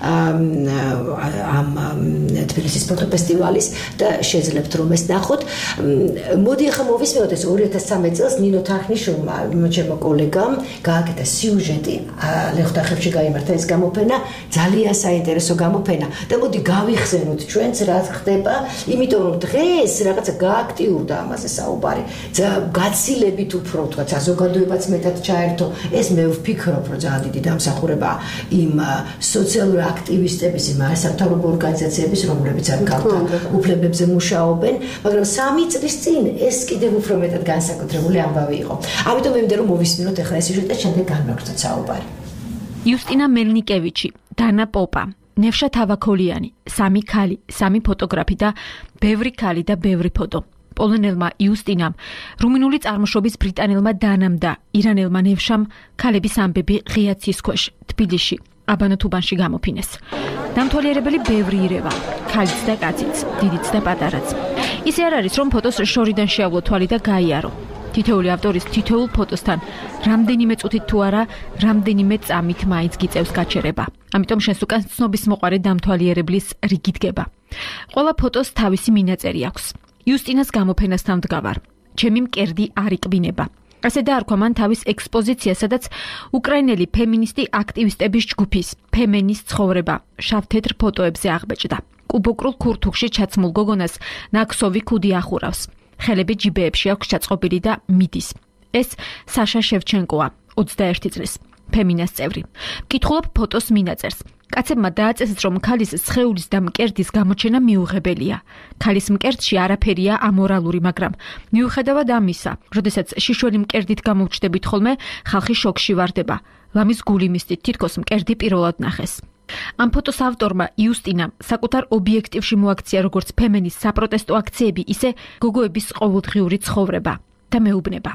S3: ამ თბილისის ფოტოფესტივალის და შეძლებთ რომ ეს ნახოთ. მოდი ახლა მოვისმენოთ ეს 2013 წელს ნინო თახნიშვილმა, ჩემო კოლეგამ გააკეთა სიუჟეტი, ლეხტახებში გაიმართა ეს გამოფენა, ძალიან საინტერესო გამოფენა და მოდი გავიხსენოთ ჩვენც რა ხდება, იმიტომ რომ დღეს რაღაცა გააქტიურდა ამაზე საუბარი, გაცილებით უფრო თქვა საზოგადოებაც მეტად ჩაერთო. ეს მე ვფიქრობ, რომ ძალიან დიდი დამსახურება იმ სოციალური აქტივისტების, იმ არასამთავრობო ორგანიზაციების, რომლებიც ამ ქალთა უფლებებზე მუშაობენ, მაგრამ 3 წლის წინ ეს კიდევ უფრო მეტად განსაკუთრებული ამბავი იყო. ამიტომ მე მინდა რომ მოვისმინოთ ახლა ეს სიუჟეტი და შემდეგ განვაგრძელოთ საუბარი.
S7: იუსტინა მელნიკევიჩი, დანა პოპა, ნევშა თავაქოლიანი, 3 ქალი, 3 ფოტოგრაფი და ბევრი ქალი და ბევრი ფოტო. პოლონელმა იუსტინამ, რუმინული წარმოშობის ბრიტანელმა დანამ და ირანელმა ნევშამ ქალების ამბები ღია ცის ქვეშ, თბილისში, აბანოთუბანში გამოფინეს. დამთვალიერებელი ბევრი ირევა, ქალიც და კაციც, დიდიც და პატარაც. ისე არ არის, რომ ფოტოს შორიდან შეავლო თვალი და გაიარო. თითოეული ავტორის თითოეულ ფოტოსთან რამდენიმე წუთით თუ არა, რამდენიმე წამით მაინც გიწევს გაჩერება. ამიტომ შენს უკან ცნობის მოყარე დამთვალიერებლის რიგი დგება. ყველა ფოტოს თავისი მინაწერი აქვს. იუსტინას გამოფენასთან ვდგავარ. ჩემი მკერდი არ იკბინება. ასე დაარქვა მან თავის ექსპოზიცია, სადაც უკრაინელი ფემინისტი აქტივისტების ჯგუფის ფემენის ცხოვრება შავ-თეთრ ფოტოებზე აღბეჭდა. კუბოკრულ ქურთუხში ჩაცმულ გოგონას ნაქსოვი ქუდი ახურავს. ხელები ჯიბეებში აქვს ჩაწყობილი და მიდის. ეს საშა შევჩენკოა, 21 წლის, ფემინას წევრი. მკითხულობ ფოტოს მინაწერს. კაცებმა დააწესეს, რომ ქალის სხეულის და მკერდის გამოჩენა მიუღებელია. ქალის მკერდში არაფერია ამორალური, მაგრამ მიუხედავად ამისა, როდესაც შიშველი მკერდით გამოვჩნდებით ხოლმე, ხალხი შოკში ვარდება. ლამის გული მისდით, თითქოს მკერდი პირველად ნახეს. ამ ფოტოს ავტორმა იუსტინამ საკუთარ ობიექტივში მოაქცია როგორც ფემენის საპროტესტო აქციები, ისე გოგოების ყოველდღიური ცხოვრება და მეუბნება.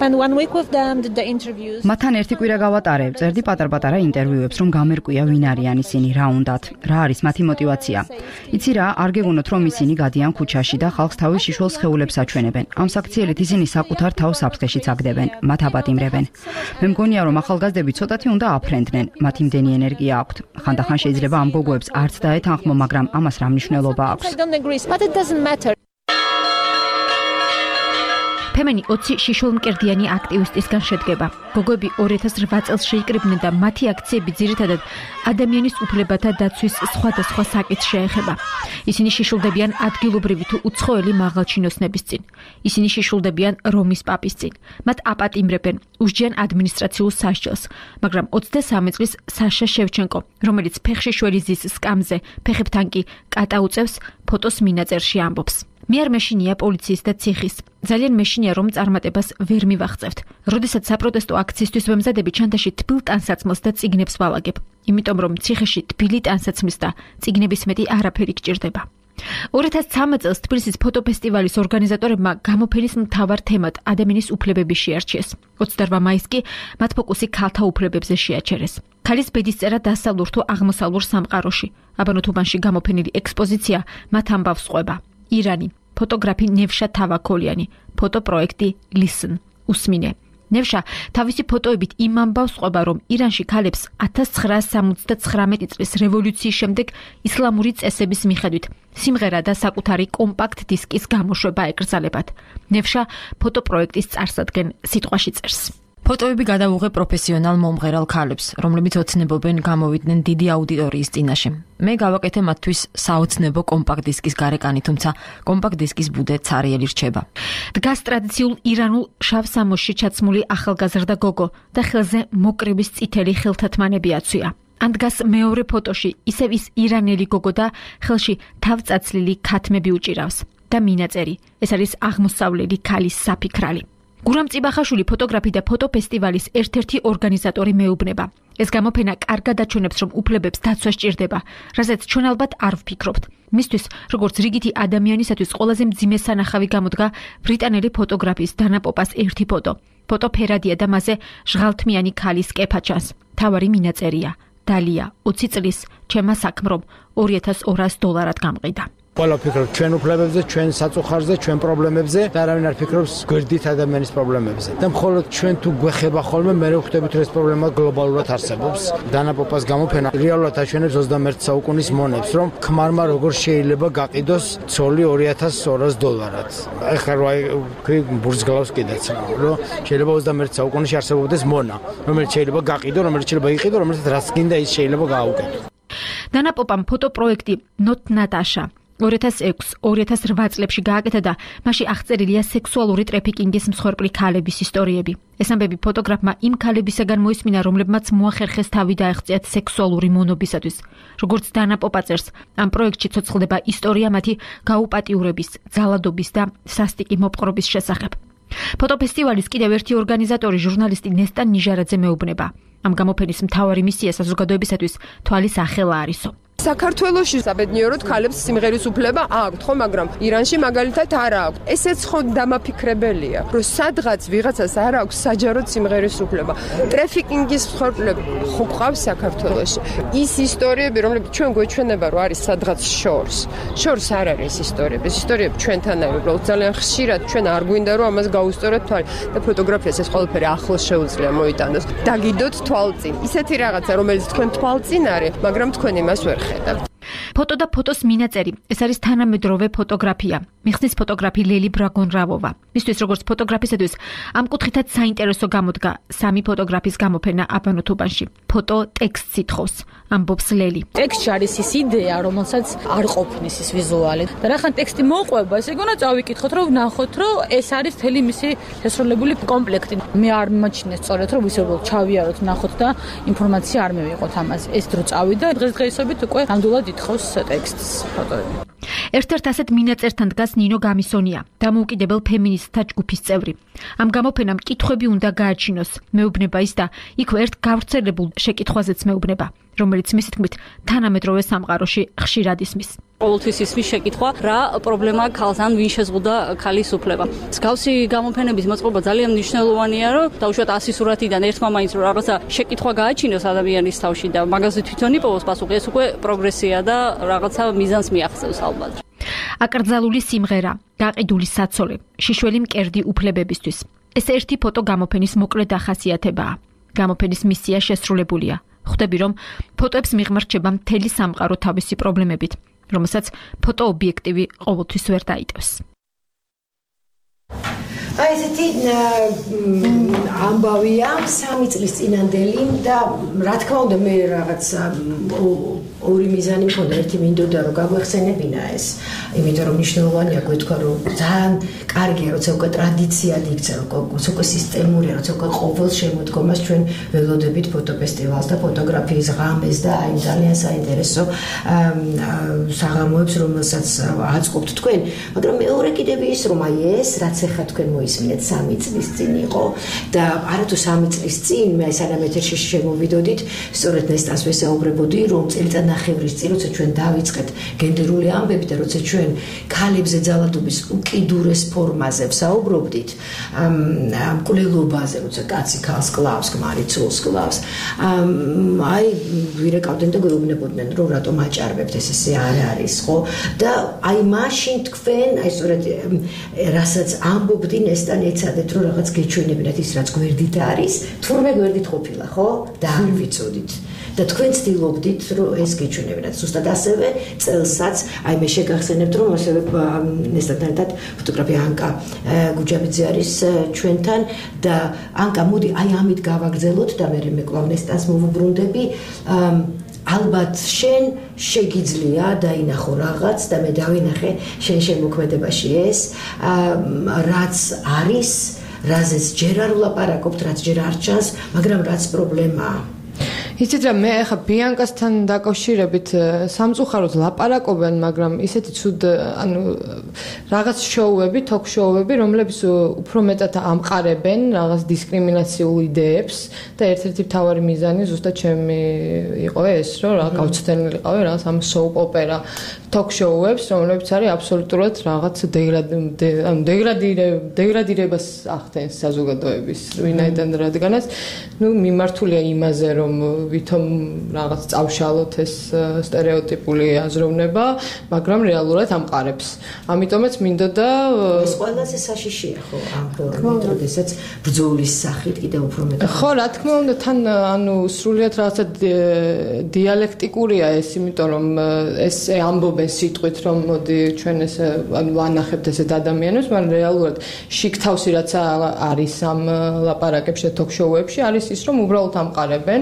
S8: მათთან ერთი კვირა გავატარე, წერდი პატარ-პატარა ინტერვიუებს, რომ გამერკვია ვინ არიან ისინი, რა უნდათ, რა არის მათი мотиваცია. იცი რა, არ გეგონოთ, რომ ისინი გადიან ქუჩაში და ხალხს თავის შიშველ სხეულებს აჩვენებენ. ამ საქციელით ისინი საკუთარ თავს საფრთხეშიც აგდებენ, მათ აპატიმრებენ. მე მგონია, რომ ახალგაზრდები ცოტათი უნდა აფრენდნენ, მათ იმდენი ენერგია აქვთ. ხანდახან შეიძლება ამ გოგოებს არც დაეთანხმო, მაგრამ ამას რა მნიშვნელობა აქვს?
S7: ფემენი 20 შიშველმკერდიანი აქტივისტისგან შედგება. გოგოები 2008 წელს შეიკრიბნენ და მათი აქციები ძირითადად ადამიანის უფლებათა დაცვის სხვადასხვა საკითხს შეეხება. ისინი შიშულდებიან ადგილობრივი თუ უცხოელი მაღალჩინოსნების წინ. ისინი შიშულდებიან რომის პაპის წინ. მათ აპატიმრებენ, უსჯიან ადმინისტრაციულ სასჯელს, მაგრამ 23 წლის საშა შევჩენკო, რომელიც ფეხშიშველი ზის სკამზე, ფეხებთან კი კატა უწევს, ფოტოს მინაწერში ამბობს. მე არ მეშინია პოლიციის და ციხის. ძალიან მეშინია, რომ წარმატებას ვერ მივაღწევთ. როდესაც საპროტესტო აქციისთვის ვემზადები, ჩანთაში თბილ ტანსაცმელს და წიგნებს ვალაგებ. იმიტომ რომ ციხეში თბილი ტანსაცმლის და წიგნების მეტი არაფერი გჭირდება. 2013 წელს თბილისის ფოტოფესტივალის ორგანიზატორებმა გამოფენის მთავარ თემად ადამიანის უფლებები შეარჩიეს. 28 მაისს კი მათ ფოკუსი ქალთა უფლებებზე შეაჩერეს. ქალის ბედისწერა დასავლურ თუ აღმოსავლურ სამყაროში. აბანოთუბანში გამოფენილი ექსპოზიცია მათ ამბავს ყვება. ირანი, ფოტოგრაფი ნევშა თავაქოლიანი, ფოტოპროექტი Listen, უსმინე. ნევშა თავისი ფოტოებით იმ ამბავს ყვება, რომ ირანში ქალებს 1979 წლის რევოლუციის შემდეგ ისლამური წესების მიხედვით სიმღერა და საკუთარი კომპაქტ დისკის გამოშვება ეკრძალებათ. ნევშა ფოტოპროექტის წარსადგენ სიტყვაში წერს. ფოტოები გადავუღე პროფესიონალ მომღერალ ქალებს, რომლებიც ოცნებობენ გამოვიდნენ დიდი აუდიტორიის წინაშე. მე გავაკეთე მათთვის საოცნებო კომპაქტ დისკის გარეკანი, თუმცა კომპაქტ დისკის ბუდე ცარიელი რჩება. დგას ტრადიციულ ირანულ შავ სამოსში ჩაცმული ახალგაზრდა გოგო და ხელზე მოკრიბის წითელი ხელთათმანები აცვია. ან დგას მეორე ფოტოში ისევ ის ირანელი გოგო და ხელში თავწაცლილი ქათმები უჭირავს და მინაწერი. ეს არის აღმოსავლელი ქალის საფიქრალი. გურამ წიბახაშვილი ფოტოგრაფი და ფოტოფესტივალის ერთ-ერთი ორგანიზატორი მეუბნება. ეს გამოფენა კარგად აჩვენებს, რომ უფლებებს დაცვა სჭირდება, რასაც ჩვენ ალბათ არ ვფიქრობთ. მისთვის, როგორც რიგითი ადამიანისათვის ყველაზე მძიმე სანახავი გამოდგა ბრიტანელი ფოტოგრაფის დანა პოპას ერთი ფოტო. ფოტო ფერადია და მასზე ჟღალთმიანი ქალის კეფა ჩანს. თავარი მინაწერია. დალია 20 წლის ჩემმა საქმრომ $2200 გამყიდა.
S9: ყველა ფიქრობ ჩვენ უფლებებზე, ჩვენ საწუხარზე, ჩვენ პრობლემებზე და არავინ არ ფიქრობს გვერდით ადამიანის პრობლემებზე. და მხოლოდ ჩვენ თუ გვეხება ხოლმე, მე ვხვდებით, რომ ეს პრობლემა გლობალურად არსებობს. დანა პოპას გამოფენა რეალურად აჩვენებს 21 საუკუნის მონებს, რომ ქმარმა როგორ შეიძლება გაყიდოს ცოლი $2200-ად. ეხლა რა ბურსგლავს კიდეც, რომ შეიძლება 21 საუკუნეში არსებობდეს მონა, რომელიც შეიძლება გაყიდო, რომელიც შეიძლება იყიდო, რომელიც რაც გინდა ის შეიძლება გააუკეთო.
S7: დანა პოპამ ფოტოპროექტი Not Natasha 2006-2008 წლებში გააკეთა და მასში აღწერილია სექსუალური ტრეფიკინგის მსხვერპლი ქალების ისტორიები. ეს ამბები ფოტოგრაფმა იმ ქალებისაგან მოისმინა, რომლებმაც მოახერხეს თავი დაეღწიათ სექსუალური მონობისათვის. როგორც დანა პოპაწერს, ამ პროექტში ცოცხლდება ისტორია მათი გაუპატიურების, ძალადობის და სასტიკი მოპყრობის შესახებ. ფოტოფესტივალის კიდევ ერთი ორგანიზატორი ჟურნალისტი ნესტა ნიჟარაძე მეუბნება. ამ გამოფენის მთავარი მისია საზოგადოებისათვის თვალის ახელა არისო.
S5: საქართველოში საბედნიეროდ ქალებს სიმღერის უფლება აქვთ, ხო, მაგრამ ირანში მაგალითად არ აქვთ. ესეც ხო დამაფიქრებელია, რომ სადღაც ვიღაცას არ აქვს საჯაროდ სიმღერის უფლება. ტრეფიკინგის მსხვერპლები ხო გვყავს საქართველოში. ის ისტორიები, რომლებიც ჩვენ გვეჩვენება, რომ არის სადღაც შორს არ არის ისტორიები. ეს ისტორიები ჩვენთან არის, უბრალოდ ძალიან ხშირად ჩვენ არ გვინდა რომ ამას გაუსწოროთ თვალი და ფოტოგრაფიას ეს ყველაფერი ახლოს შეუძლია მოიტანოს. დაგიდოთ თვალწინ. ისეთი რაღაცა, რომელიც თქვენ თვალწინ არის, მაგრამ თქვენ იმას ვერ
S7: ფოტო და ფოტოს მინაწერი. ეს არის თანამედროვე ფოტოგრაფია. მიხსნის ფოტოგრაფი ლელი ბრაგონრავოვა. მისთვის როგორც ფოტოგრაფისათვის ამ კუთხითაც საინტერესო გამოდგა სამი ფოტოგრაფის გამოფენა აბანოთუბანში. ფოტო ტექსტს ითხოვს, ამბობს ლელი.
S10: ტექსტში არის ის იდეა, რომელსაც არ ყოფნის ის ვიზუალი. და რახან ტექსტი მოყვება, ესე იგი უნდა წავიკითხოთ, რომ ვნახოთ, რომ ეს არის მთელი მისი შესრულებული კომპლექტი. მე არ მიმაჩნია სწორედ, რომ ვისებულ ჩავიაროთ, ვნახოთ და ინფორმაცია არ მივიღოთ ამაზე. ეს დრო წავიდა, დღესდღეობით უკვე ნამდვილად ითხოვს ტექსტს ფოტოები.
S7: ერთ-ერთ ასეთ მინაწერთან დგას ნინო გამისონია, დამოუკიდებელ ფემინისტთა ჯგუფის წევრი. ამ გამოფენამ კითხვები უნდა გააჩინოს, მეუბნება ის და იქვე ერთ გავრცელებულ შეკითხვაზეც მეუბნება, რომელიც მისი თქმით თანამედროვე სამყაროში ხშირად ისმის.
S10: ყოველთვის ისმის შეკითხვა, რა პრობლემაა ქალს ან ვინ შეზღუდა ქალის უფლება. მსგავსი გამოფენების მოწყობა ძალიან მნიშვნელოვანია, რომ დაუშვათ 100 სურათიდან ერთმა მაინც რომ რაღაცა შეკითხვა გააჩინოს ადამიანის თავში და მაგაზე თვითონ იპოვოს პასუხი, ეს უკვე პროგრესია და რაღაცა მიზანს მიაღწევს ალბათ.
S7: აკრძალული სიმღერა, გაყიდული საცოლე, შიშველი მკერდი უფლებებისთვის. ეს ერთი ფოტო გამოფენის მოკლე დახასიათებაა. გამოფენის მისია შესრულებულია. ხვდები, რომ ფოტოებს მიღმარჩება მთელი სამყარო თავისი პრობლემებით, რომელსაც ფოტო ობიექტივი ყოველთვის ვერ დაიტევს.
S3: აი ესეთი ამბავია 3 წლის წინანდელი და რა თქმა უნდა მე რაღაც ორი მიზანი მქონდა, ერთი მინდოდა რომ გაგვეხსენებინა ეს, იმიტომ რომ მნიშვნელოვანია გვეთქვა რომ ძალიან კარგია როცა უკვე ტრადიციად იქცა, რომ უკვე სისტემურია, როცა უკვე ყოველ შემოდგომას ჩვენ ველოდებით ფოტოფესტივალს და ფოტოგრაფიის ღამეს და აი ძალიან საინტერესო საღამოებს, რომელსაც აწყობთ თქვენ, მაგრამ მეორე კიდევ ის რომ აი ეს რაც ახლა თქვენ მოისმინეთ 3 წლის წინ იყო და არათუ 3 წლის წინ მე სანამ ეთერში შემოვიდოდით, სწორედ ნესტას ვესაუბრებოდი რომ წელიწად ნახევრის წინ როცა ჩვენ დავიწყეთ გენდერული ამბები და როცა ჩვენ ქალებზე ძალადობის უკიდურეს ფორმაზე ვსაუბრობდით, მკვლელობაზე, როცა კაცი ქალს კლავს, ქმარი ცოლს კლავს, აი ვირეკავდნენ და გვეუბნებოდნენ რომ რატომ აჭარბებთ, ეს ესე არ არის, ხო? და აი მაშინ თქვენ აი სწორედ რასაც ამბობდი ნესტან ეცადეთ რომ რაღაც გეჩვენებინათ ის რაც გვერდით არის, თურმე გვერდით ყოფილა, ხო? და არ ვიცოდით. და თქვენ ცდილობდით რომ ეს გეჩვენებინათ. ზუსტად ასევე წელსაც აი მე შეგახსენებთ რომ ასევე ნესტანთან ერთად ფოტოგრაფი ანკა გუჯაბიძე არის ჩვენთან და ანკა მოდი აი ამით გავაგრძელოთ და მე მეკლავ ნესტანს მოვუბრუნდები. ალბათ შენ შეგიძლია დაინახო რაღაც და მე დავინახე შენ შემოქმედებაში ეს რაც არის, რაზეც ჯერ არ ვლაპარაკობთ, რაც ჯერ არ ჩანს, მაგრამ რაც პრობლემაა.
S6: იცით რა, მე ახლა ბიანკასთან დაკავშირებით სამწუხაროდ ლაპარაკობენ, მაგრამ ისეთი ცუდ ანუ რაღაც შოუები, ток-შოუები, რომლებიც უფრო მეტად ამყარებენ რაღაც დისკრიმინაციულ იდეებს და ერთ-ერთი მთავარი მიზანი ზუსტად ჩემი იყო ეს, რომ რა გავცდენილიყავი რაღაც ამ soap opera ток-შოუებს, რომლებიც არის აბსოლუტურად რაღაც დეგრადირებას ახდენს საზოგადოების ვინაიდან რადგანაც მიმართულია იმაზე, რომ ვითომ რაღაც წავშალოთ ეს სტერეოტიპული აზროვნება, მაგრამ რეალურად ამყარებს. ამიტომაც მინდოდა
S3: ეს ყველაზე საშიშია ხო ამ ფორმით, როდესაც ბრძოლის სახით კიდევ უფრო მეტად.
S6: ხო, რა თქმა უნდა, თან ანუ სრულიად რაღაცა დიალექტიკურია ეს, იმიტომ რომ ეს ამბობენ სიტყვით, რომ მოდი ჩვენ ეს ვანახებთ ესეთ ადამიანებს, მაგრამ რეალურად შიგთავსი რაც არის ამ ლაპარაკებში და ток-შოუებში არის ის, რომ უბრალოდ ამყარებენ იმ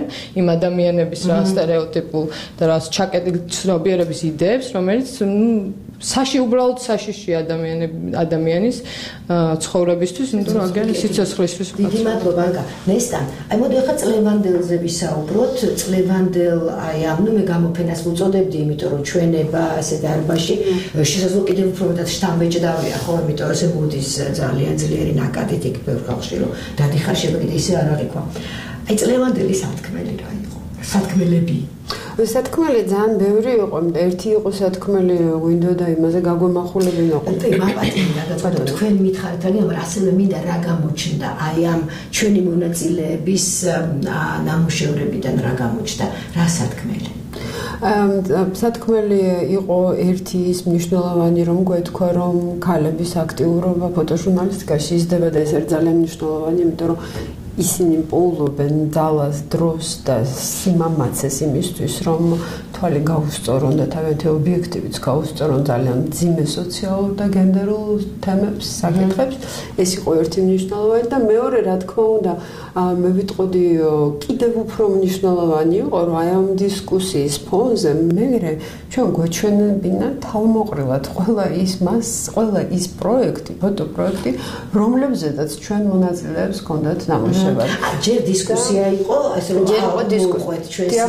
S6: ადამიანების რა სტერეოტიპულ და რა ჩაკეტილ ცნობიერების იდეებს, რომელიც უბრალოდ საშიში ადამიანის ცხოვრებისთვის, იმიტომ რომ აგერ სიცოცხლისთვის.
S3: დიდი მადლობა, ანკა. ნესტან, აი მოდი ახლა წლევანდელზე ვისაუბროთ. წლევანდელ აი ამ მე გამოფენას ვუწოდებდი, იმიტომ რომ ჩვენება ასე დარბაზში შესაძლოა კიდევ უფრო მეტად შთამბეჭდავია, ხო, იმიტომ რომ ესე მოდის ძალიან ძლიერი ნაკადით იქ ბევრ ხალხში, რომ დადიხარ შეგიძლია ისე არ აღიქვა. აი წლევანდელი სათქმელი რა იყო? სათქმელები
S5: სათქმელი ძალიან ბევრი იყო, ერთი იყო სათქმელი გვინდოდა იმაზე გაგვემახულებინა ყოფილი.
S3: მაპატინდა გადაწყვეტო თქვენ მითხარით, მაგრამ ასევე მინდა რა გამოჩნდა აი ამ ჩვენი მონაწილეების ნამუშევრებიდან რა გამოჩნდა, რა სათქმელი?
S5: სათქმელი იყო ერთი ის მნიშვნელოვანი რომ გვეთქვა რომ ქალების აქტიურობა ფოტოჟურნალისტიკაში იზრდება და ეს არის ძალიან მნიშვნელოვანი, იმიტომ რომ ისინი პოულობენ ძალას, დროს და სიმამაცეს იმისთვის, რომ თვალი გაუსწორონ და თავიანთი ობიექტივიც გაუსწორონ ძალიან მძიმე სოციალურ და გენდერულ თემებს, საკითხებს. ეს იყო ერთი მნიშვნელოვანი და მეორე, რა თქმა უნდა, მე ვიტყოდი კიდევ უფრო მნიშვნელოვანი იყო, რომ აი ამ დისკუსიის ფონზე მერე ჩვენ გვეჩვენებინა თავმოყრილად ყველა ის პროექტი, ფოტოპროექტი, რომლებზედაც ჩვენ მონაწილეებს ჰქონდათ ნამუშევარი.
S3: ჯერ დისკუსია იყო, ასე რომ
S5: ჯერ იყო დისკუსია.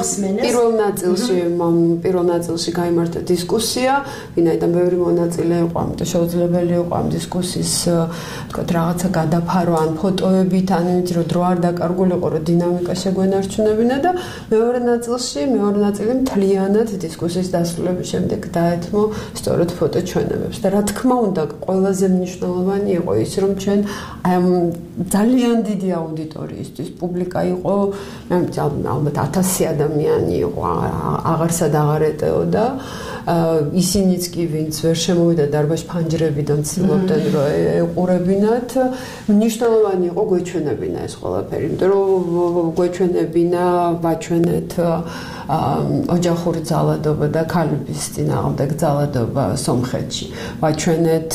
S5: პირველ ნაწილში გაიმართა დისკუსია, ვინაიდან ბევრი მონაწილე იყო, ამიტომ შეუძლებელი იყო ამ დისკუსიის, თქვათ, რაღაცა გადაფარო ან ფოტოებით, ან იმით, რომ დრო არ დაკარგულიყო, რომ დინამიკა შეგვენარჩუნებინა და მეორე ნაწილი მთლიანად დისკუსიის დასრულების შემდეგ დაეთმო სწორედ ფოტოჩვენებებს. და რა თქმა უნდა, ყველაზე მნიშვნელოვანი იყო ის, რომ ჩვენ ძალიან დიდი აუდიტორიისთვის პუბლიკა იყო, ალბათ 1000 ადამიანი იყო, აღარსად აღარ ეტეოდა. ისინიც კი ვინც ვერ შემოვიდა დარბაზ ფანჯრებიდან ცდილობდნენ რომ ეყურებინათ. მნიშვნელოვანი იყო გვეჩვენებინა ეს ყველაფერი, იმიტომ რომ გვეჩვენებინა, ვაჩვენეთ ოჯახური ძალადობა და ქალების წინააღმდეგ ძალადობა სომხეთში. ვაჩვენეთ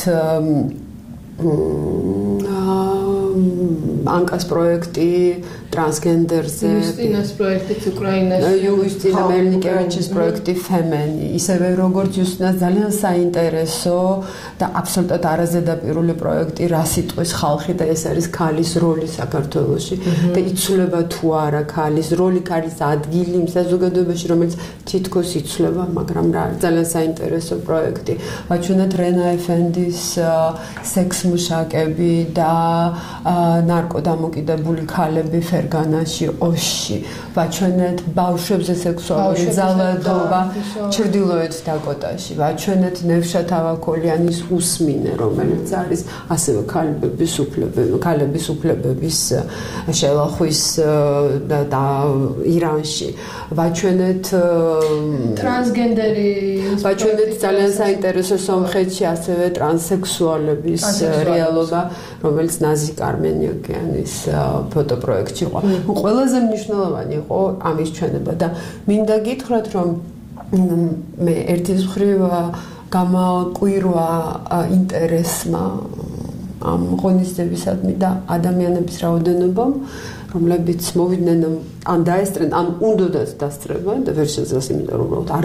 S5: ანკას პროექტი ტრანსგენდერზე,
S6: იუსტინას პროექტიც უკრაინაში,
S5: იუსტინა მელნიკევიჩის პროექტი ფემენი, ისევე როგორც იუსტინას ძალიან საინტერესო და აბსოლუტურად არაზედაპირული პროექტი რა სიტყვის ხალხი და ეს არის ქალის როლი საქართველოში და იცვლება თუ არა ქალის როლი, ქალის ადგილი იმ საზოგადოებაში, რომელიც თითქოს იცვლება, მაგრამ რა ძალიან საინტერესო პროექტი. ვაჩვენეთ რენა ეფენდის სექსმუშაკები და ნარკოდამოკიდებული ქალები ფერგანაში, ოში. ვაჩვენეთ ბავშვებზე სექსუალური ძალადობა ჩრდილოეთ დაკოტაში. ვაჩვენეთ ნევშათ ავაკოლიანის უსმინე, რომელიც არის ასევე ქალების უფლებების შელახვის და ირანში. ვაჩვენეთ
S6: ტრანსგენდერი,
S5: ვაჩვენეთ ძალიან საინტერესო სომხეთში ასევე ტრანსექსუალების რეალობა, რომელიც ნაზიკ არმენიოგიანის ფოტოპროექტი იყო. ყველაზე მნიშვნელოვანი იყო ამის ჩვენება და მინდა გითხრათ, რომ მე ერთის მხრივ გამაკვირვა ინტერესმა ამ ღონისძიებისადმი და ადამიანების რაოდენობამ, რომლებიც მოვიდნენ ან დაესწრნენ, ან უნდათ დასწრება და ვერ შეძლეს, იმიტომ რომ არ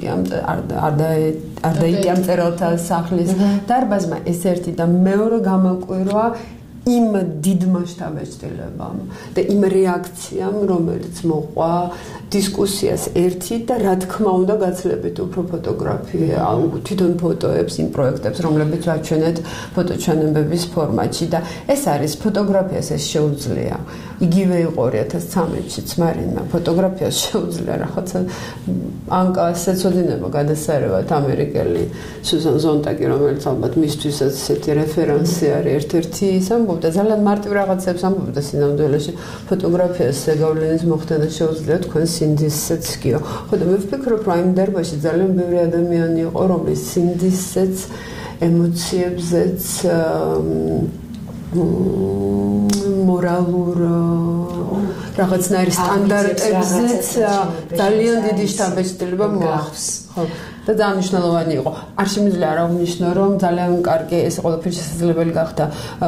S5: დაიტია მწერალთა სახლის დარბაზმა. ეს ერთი და მეორე გამაკვირვა იმ დიდ მასშტაბებამ და იმ რეაქციამ, რომელიც მოყვა დისკუსიას ერთი და რა თქმა უნდა გაცილებით უფრო ფოტოგრაფია, თვითონ ფოტოებს, იმ პროექტებს, რომლებიც ვაჩვენეთ ფოტოჩვენებების ფორმატში და ეს არის ფოტოგრაფიას ეს შეუძლია. იგივე იყო 2013-ში მარინმა ფოტოგრაფიას შეუძლია რაღაცა ანკას ეცოდინება გადასარევად ამერიკელი სუზან ზონტაგი, რომელიც ალბათ მისთვისაც ესეთი რეფერენსი არის ერთ-ერთი და ძალიან მარტივ რაღაცებს ამბობდა სინამდვილეში ფოტოგრაფიას ზეგავლენის მოხდენა შეუძლია თქვენ სინდისზეც კიო. ხო და მე ვფიქრობ, რომ იმ დარბაზში ძალიან ბევრი ადამიანი იყო, რომლის სინდისზეც, ემოციებზეც, მორალურ რაღაცნაირი სტანდარტებზეც ძალიან დიდი შთაბეჭდილება მოახდენს. ხო და ძალიან მნიშვნელოვანი იყო. არ შემიძლია არ აღნიშნო, რომ ძალიან კარგი ეს ყველაფერი შესაძლებელი გახდა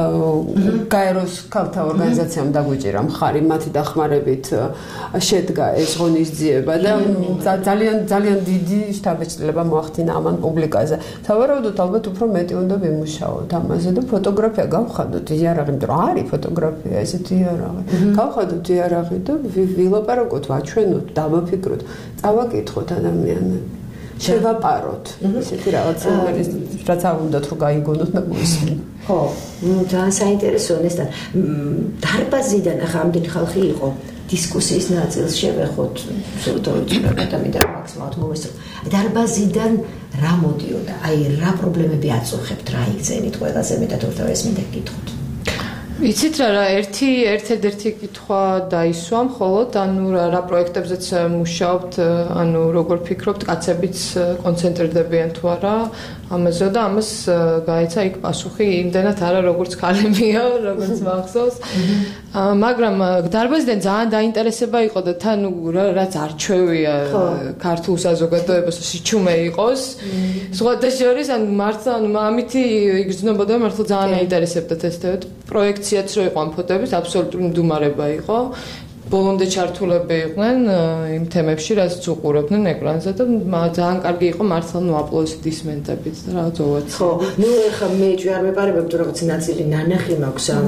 S5: გაეროს ქალთა ორგანიზაციამ დაგვიჭირა მხარი, მათი დახმარებით შედგა ეს ღონისძიება და ძალიან დიდი შთაბეჭდილება მოახდინა ამან პუბლიკაზე. სავარაუდოდ ალბათ უფრო მეტი უნდა ვიმუშაოთ ამაზე და ფოტოგრაფია გავხადოთ იარაღი, იმიტომ რომ არის ფოტოგრაფია ესეთი იარაღი. გავხადოთ იარაღი და ვილაპარაკოთ, ვაჩვენოთ, დავაფიქროთ, წავაკითხოთ ადამიანებს. შევაპაროთ ესეთი რაღაც რაც არ უნდათ რომ გაიგონოთ და მოისმინოთ.
S3: ხო, ძალიან საინტერესო ნესტან. დარბაზიდან ახლა ამდენი ხალხი იყო დისკუსიის ნაწილს შევეხოთ, სულთოვი წვრა და მაქსიმალურად მოვესწრო. დარბაზიდან რა მოდიოდა? აი რა პრობლემები აწუხებთ, რა იგზენით ყველაზე მეტად ორთავ ეს მინდა გითხოთ.
S6: იცით რა ერთ-ერთი კითხვა დაისვა მხოლოდ ანუ რა პროექტებზეც მუშაობთ ანუ როგორ ფიქრობთ კაცებიც კონცენტრირდებიან თუ არა ამაზე და ამას გაეცა იქ პასუხი იმდენად არა როგორც ქალებია როგორც მახსოვს მაგრამ დარბაზიდან ძალიან დაინტერესება იყო და თან რაც არჩევია ქართულ საზოგადოებას სიჩუმე იყოს სხვათა შორის ან მართლა ამითი იგრძნობოდა მართლა ძალიან აინტერესებდათ ეს პროექციაც რო იყო ამ ფოტოების აბსოლუტური მდუმარება იყო ბოლომდე ჩართულები იყვნენ იმ თემებში რაც უყურებდნენ ეკრანზე და ძალიან კარგი იყო მართლა აპლოდისით ისმენდებით და რა ზოვაც
S3: ხო ნუ ეხა მე ჯერ მეპარებებ თუ რაღაც ნაწილი ნანახი მაქვს ამ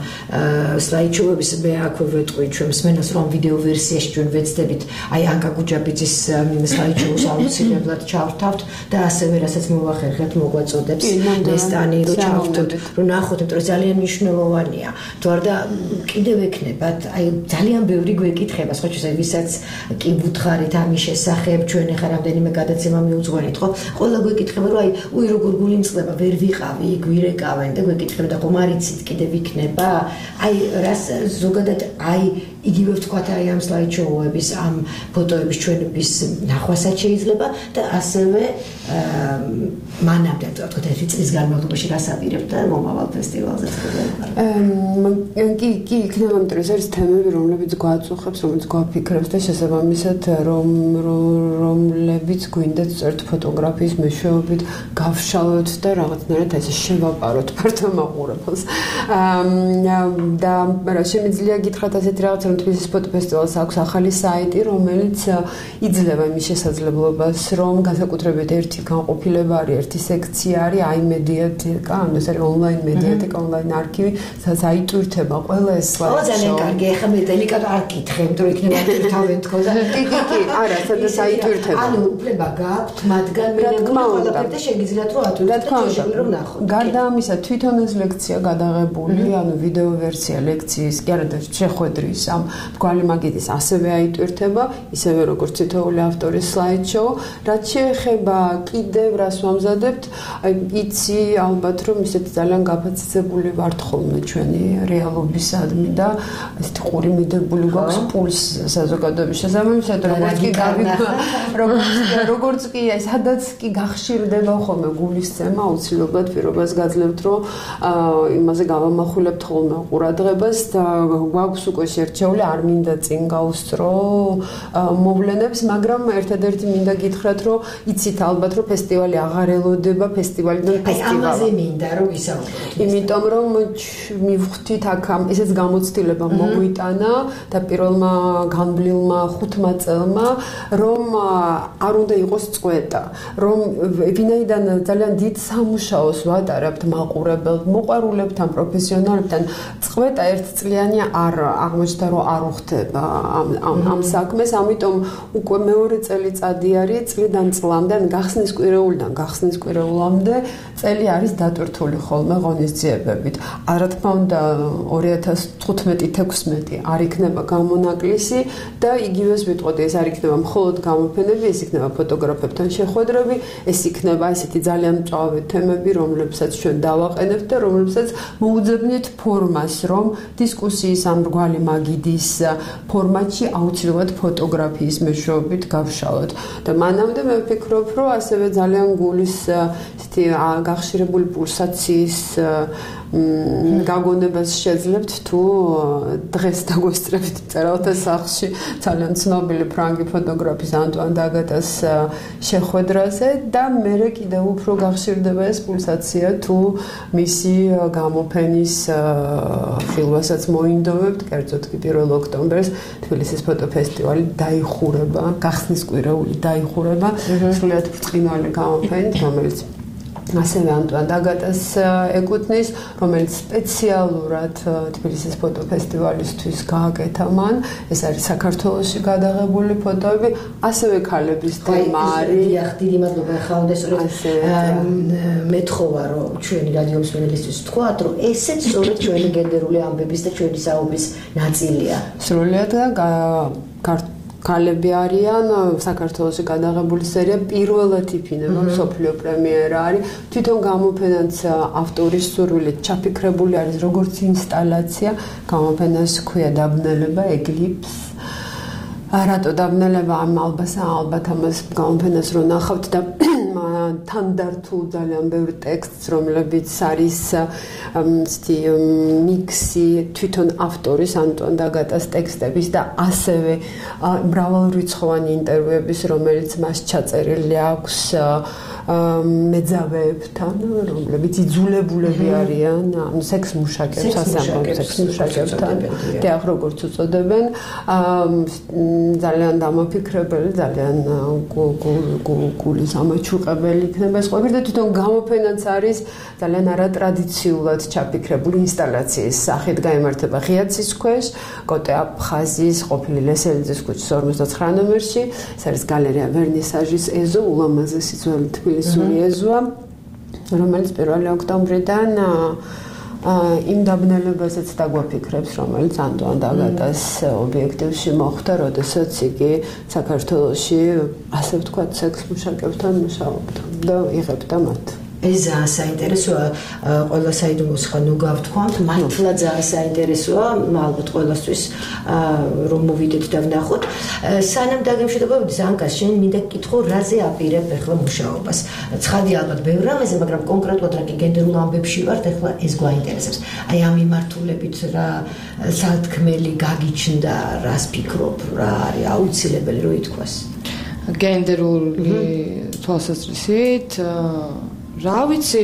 S3: სლაიდშოების მე აქვე ვეტყვი ჩვენ მსმენელს რომ ვიდეო ვერსიაში ჩვენ ვეცდებით აი ანკა გუჯაბიძის სლაიდშოუს აუცილებლად ჩავთავთ და ასევე რასაც მოვახერხეთ მოგვაწოდებს ნესტანი რო ჩავთავთ რომ ნახოთ იმიტომ რომ ძალიან მნიშვნელოვანია თუ არ და კიდევ ექნებათ აი ძალიან ბევრი გვეკითხება სხვა ჩვენ ვისაც კი ვუთხარით ამის შესახებ ჩვენ ახლა რამდენიმე გადაცემა მიუძღვენით ხო ყველა გვეკითხება რომ აი უი როგორ გულიმწყდება ვერ ვიყავი გვირეკავენ და გვეკითხება და ხომ არიცით კიდევ იქნება აი რას ზოგადად აი იგივე ვთქვათ აი ამ სლაიდშოუების ამ ფოტოების ჩვენების ნახვასაც შეიძლება და ასევე მანამდე თქვათ ერთი წლის განმავლობაში რას აპირებთ და მომავალ ფესტივალზე
S5: კი იქნება იმიტომ ეს არის თემები რომლებიც გვაწუხებს რომლებიც გვაფიქრებს და შესაბამისად რომლებიც გვინდათ სწორედ ფოტოგრაფიის მეშვეობით გავშალოთ და რაღაცნაირად ესე შევაპაროთ ფართო მაყურებელს და რა შემიძლია გითხრათ ასეთი რაღაც რომ თბილისის ფოტოფესტივალს აქვს ახალი საიტი რომელიც იძლევა იმის შესაძლებლობას რომ განსაკუთრებით ერთი განყოფილება არის ერთი სექცია არის აი მედიათეკა ანუ ეს არის ონლაინ მედიათეკა ონლაინ არქივი სადაც აიტვირთება ყველა ეს სლაიდში
S3: ძალიან კარგი ახლა მე დელიკატ არ გითხე იმიტომ რომ იქნება თავენ თქო და
S5: კი არა სადაც აიტვირთება
S3: ანუ უფლება გაქვთ მათგან მე ყველაფერი და შეგიძლიათ რომ ატვირთოთ და შეიძლება რომ ნახოთ
S5: გარდა ამისა თვითონ ეს ლექცია გადაღებული ანუ ვიდეო ვერსია ლექციის კი არა და შეხვედრის ამ მდგრალი მაგიდის ასევე აიტვირთება ისევე როგორც თითოეული ავტორის სლაიდშოუ რაც შეეხება კიდევ რას ვამზადებთ აი იცი ალბათ რომ ისეთი ძალიან გაფაციცებული ვართ ხოლმე ჩვენი რეალობისადმი და ესეთი ყური მიდებული გვაქვს პულს საზოგადოების შესაბამისად როგორც კი აი სადაც კი გახშირდება ხოლმე გულისცემა აუცილებლად პირობას გაძლევთ რომ იმაზე გავამახვილებთ ხოლმე ყურადღებას და გვაქვს უკვე შერჩეული არ მინდა წინ გავუსწრო მოვლენებს მაგრამ ერთადერთი მინდა გითხრათ რომ იცით ალბათ რომ ფესტივალი აღარ ელოდება ფესტივალიდან ფესტივალად
S3: ამაზე მინდა რომ ვისაუბროთ
S5: იმიტომ რომ მივხვდით აქ ესეც გამოცდილება მოგვიტანა და პირველმა განვლილმა 5 წელმა რომ არ უნდა იყოს წვეტა რომ ვინაიდან ძალიან დიდ სამუშაოს ვატარებთ მაყურებელთ მოყვარულებთან პროფესიონალებთან წვეტა ერთწლიანი არ აღმოჩნდა რომ არ უხდება ამ საქმეს ამიტომ უკვე მეორე წელიწადი არის წლიდან წლამდე გახსნის კვირეულამდე წელი არის დატვირთული ხოლმე ღონისძიებებით არა თქმა უნდა 2015-16 არ იქნება გამონაკლისი და იგივეს ვიტყოდი ეს არ იქნება მხოლოდ გამოფენები ეს იქნება ფოტოგრაფებთან შეხვედრები ეს იქნება ესეთი ძალიან მწვავე თემები რომლებსაც ჩვენ დავაყენებთ და რომლებსაც მოუძებნით ფორმას რომ დისკუსიის ამ მრგვალი მაგიდი ვიდის ფორმატში აუცილებლად ფოტოგრაფიის მეშვეობით გავშალოთ. და მანამდე მე ვფიქრობ, რომ ასევე ძალიან გულის ისეთი გახშირებული პულსაციის გაგონებას შეძლებთ თუ დღეს დაგვესწრებით მწერალთა სახლში ძალიან ცნობილი ფრანგი ფოტოგრაფის ანტუან დაგატას შეხვედრაზე და მე კიდევ უფრო გახშირდება ეს პულსაცია თუ მისი გამოფენის ხილვასაც მოინდომებთ, კერძოდ კი 1 ოქტომბერს თბილისის ფოტოფესტივალი დაიხურება, გახსნის კვირეული დაიხურება სრულიად ბრწყინვალე გამოფენით, რომელიც ასევე ანტუან დაგატას ეკუთვნის, რომელიც სპეციალურად თბილისის ფოტოფესტივალისთვის გააკეთა მან. ეს არის საქართველოში გადაღებული ფოტოები, ასევე ქალების თემა არის.
S3: დიდი მადლობა ხალხო, სწორედ მეთხოვა, რომ ჩვენი რადიო მსმენელისთვის ვთქვათ, რომ ესეც სწორედ ჩვენი გენდერული ამბების და ჩვენი საუბრის ნაწილია.
S5: სრულიად ქალები არიან საქართველოში გადაღებული სერია პირველად იფინება მსოფლიო პრემიერა არის თვითონ გამოფენაც ავტორის სურვილით ჩაფიქრებული არის როგორც ინსტალაცია გამოფენას ჰქვია დაბნელება ეკლიპს რატო დაბნელება ალბათ ამას გამოფენას რო ნახავთ და თანდართულ ძალიან ბევრ ტექსტს რომლებიც არის მიქსი თვითონ ავტორის ანტუან დაგატას ტექსტების და ასევე მრავალრიცხოვანი ინტერვიუების რომელიც მას ჩაწერილი აქვს მეძავეებთან რომლებიც იძულებულები არიან სექს მუშაკებს სექსმუშაკებთან და როგორც უწოდებენ ძალიან დამაფიქრებელი ძალიან გულის ამაჩუყებელი იქნება ეს ყველაფერი და თვითონ გამოფენაც არის ძალიან არატრადიციულად ჩაფიქრებული ინსტალაციის სახით გაიმართება ღიაცის ქვეშ კოტე აფხაზის ყოფილი ლესელიძის ქუჩის 59 ნომერში ეს არის გალერეა ვერნისაჟის ეზო ულამაზესი ძველი თბილისური ეზოა რომელიც 1 ოქტომბრიდან იმ დაბნელებასაც დაგვაფიქრებს რომელიც ანტუან დაგატას ობიექტივში მოხდა როდესაც იგი საქართველოში ასე ვთქვათ სექს მუშაკებთან მუშაობდა და იღებდა მათ
S3: ეს ძალიან საინტერესოა ყველა საიდუმლოს ხან უგავთქვამთ მართლა ძალიან საინტერესოა ალბათ ყველასთვის რომ მოვიდეთ და ვნახოთ სანამ დაგემშვიდობებოდი ზანკას შენ მინდა გკითხო რაზე აპირებ ახლა მუშაობას ცხადია ალბათ ბევრ რამეზე მაგრამ კონკრეტულად რა კი გენდერულ ამბებში ვართ ახლა ეს გვაინტერესებს აი ამ მიმართულებით რა სათქმელი გაგიჩნდა რას ფიქრობ რა არის აუცილებელი რომ ითქვას
S6: გენდერული თვალსაზრისით რა ვიცი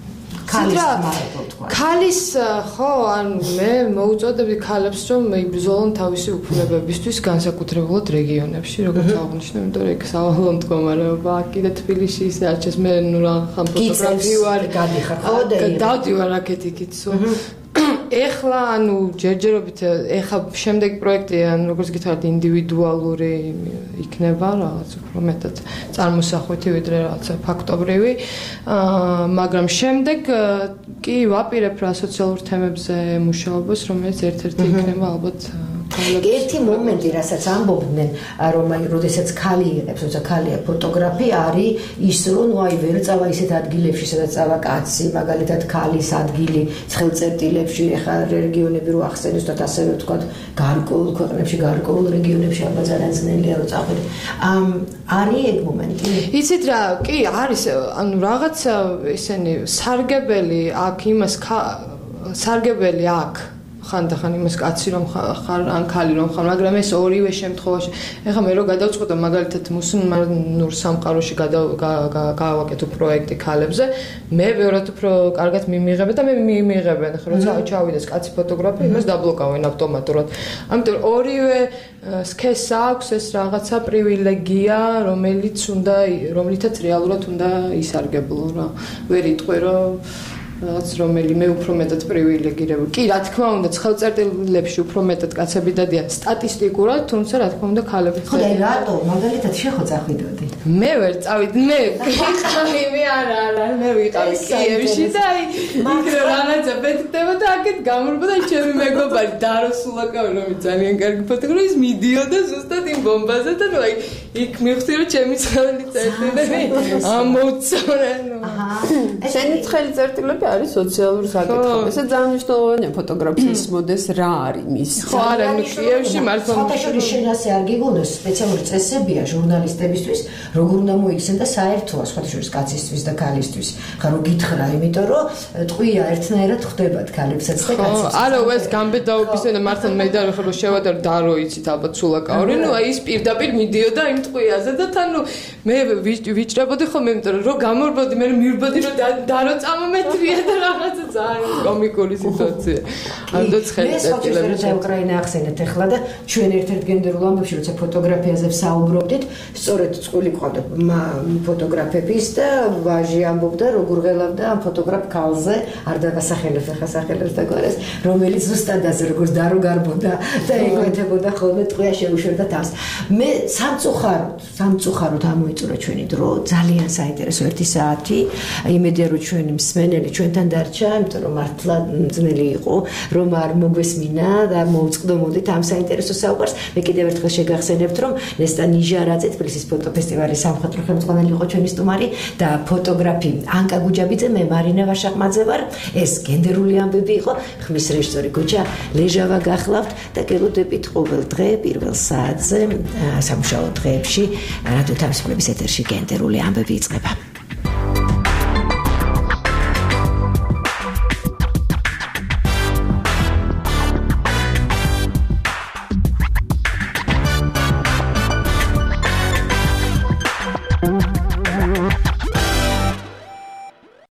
S6: ქალის ხო ანუ მე მოუწოდები ქალებს რომ იბრძოლონ თავისი უფლებებისთვის განსაკუთრებულად რეგიონებში როგორც აღნიშნე იმიტომ რომ იქ სავალო მდგომარეობა კიდე თბილისში ისე არჩეს მე ნუ რა ხან ფოტოგრაფი ვარ
S3: გადიხარ ხო და
S6: დავდივარ აქეთიკით ეხლა ანუ ჯერჯერობით ეხლა შემდეგი პროექტი ანუ როგორც გითხარით ინდივიდუალური იქნება რაღაც უფრო მეტად წარმოსახვითი ვიდრე რაღაცა ფაქტობრივი მაგრამ შემდეგ კი ვაპირებ რა სოციალურ თემებზე მუშაობას რომელიც ერთ-ერთი იქნება ალბათ
S3: ერთი მომენტი რასაც ამბობდნენ რომ აი როდესაც ქალი იღებს როცა ქალია ფოტოგრაფი არის ის რომ ნუ აი ვერ წავა ისეთ ადგილებში სადაც წავა კაცი მაგალითად ქალის ადგილი ცხელწერტილებში ეხა რეგიონები რო ახსენეს და ასევე ვთქვათ გარკვეულ ქვეყნებში გარკვეულ რეგიონებში აბა ძალიან ძნელია რომ წახვიდე არის ეგ მომენტი
S6: იცით რა კი არის ანუ რაღაც ისენი სარგებელი აქ იმას სარგებელი აქ ხანდახან იმას კაცი რომ ხარ ან ქალი რომ ხარ მაგრამ ეს ორივე შემთხვევაში ეხლა მე რო გადავწყვეტო მაგალითად მუსულმანურ სამყაროში გავაკეთო პროექტი ქალებზე მე ბევრად უფრო კარგად მიმიღებ და მე მიმიღებენ ხა როცა ჩავიდეს კაცი ფოტოგრაფი იმას დაბლოკავენ ავტომატურად ამიტომ ორივე სქესს აქვს ეს რაღაცა პრივილეგია რომლითაც რეალურად უნდა ისარგებლო რა ვერ იტყვი რომ რაღაც რომელიმე უფრო მეტად პრივილეგირებული. კი, რა თქმა უნდა, ცხელწერტილებში უფრო მეტად კაცები დადიან სტატისტიკურად, თუმცა რა თქმა უნდა, ქალებიც.
S3: ხო, და რატო? მაგალითად შეხო წახვიდოდი.
S6: მე ვერ წავიდი, მე არა, მე ვიყავი კიევში და იქ რაღაცა პეთქდება და აქეთ გამრბოდა ჩემი მეგობარი დაროსულაკავი, რომელიც ძალიან კარგი ფოტოგრაფის მიდიოდა ზუსტად იმ ბომბაზე და ნუ აი იქ მივხვდი რომ ჩემი ცხელი წერტილები ამოწორე.
S5: შენი ცხელი წერტილები არის სოციალური საკითხები. ესე ძალიან მნიშვნელოვანია ფოტოგრაფიის მოდეს რა არის მის.
S6: ხო არა, კიევში მართლა
S3: ფოტოშოპის შენასე არ გიგონოს სპეციალური წესებია ჟურნალისტებისთვის, როგორ უნდა მოიქცენ და საერთოა ფოტოშოპის კაცისთვის და ქალისთვის. ხა რო გითხრა, იმიტომ რომ ტყვია ერთნაირად ხდებათ ქალებსაც და კაცებს.
S6: არა, ეს გამბედაობისა და მართლა მე და ხო შევადარ და რო იცით ალბათ სულაკაური, ნუ აი ის პირდაპირ მიდიოდა იმ ტყვიაზე და თან ნუ მე ვიჭრებოდი ხოლმე, იმიტომ რომ გამორბოდი, მე მივბოდი რომ და რო წამომეტრია და რაღაცა ძალიან კომიკური სიტუაცია. ამდენ ცხელი წერტილები
S3: და უკრაინა ახსენეთ ახლა და ჩვენ ერთ-ერთ გენდერულ ამბებში როცა ფოტოგრაფიაზე ვსაუბრობდით, სწორედ წყვილი ყავდა ფოტოგრაფების და ვაჟი ამბობდა როგორ ღელავდა ამ ფოტოგრაფ ქალზე, არ დაგასახელებს ახლა სახელებს და გვარეს, რომელიც ზუსტადაზე როგორც და რო გარბოდა და ეგვეთებოდა ხოლმე ტყვია შეუშვერდა თავს. მე სამწუხაროდ ამოიწურა ჩვენი დრო, ძალიან საინტერესო 1 საათი. იმედია რომ ჩვენი მსმენელი ჩვენთან დარჩა, იმიტომ რომ მართლა ძნელი იყო, რომ არ მოგვესმინა და მოუწყდომოდით ამ საინტერესო საუბარს. მე კიდევ ერთხელ შეგახსენებთ, რომ ნესტა ნიჟარაძე თბილისის ფოტოფესტივალის სამხატვრო ხელმძღვანელი იყო ჩვენი სტუმარი და ფოტოგრაფი ანკა გუჯაბიძე, მე მარინა ვაშაყმაძე ვარ. ეს გენდერული ამბები იყო. ხმის რეჟისორი გოჯა ლეჟავა გახლავთ და გელოდებით ყოველ დღე პირველ საათზე სამუშაო დღეებში რადიო თავისუფლების ეთერში გენდერული ამბები იწყება.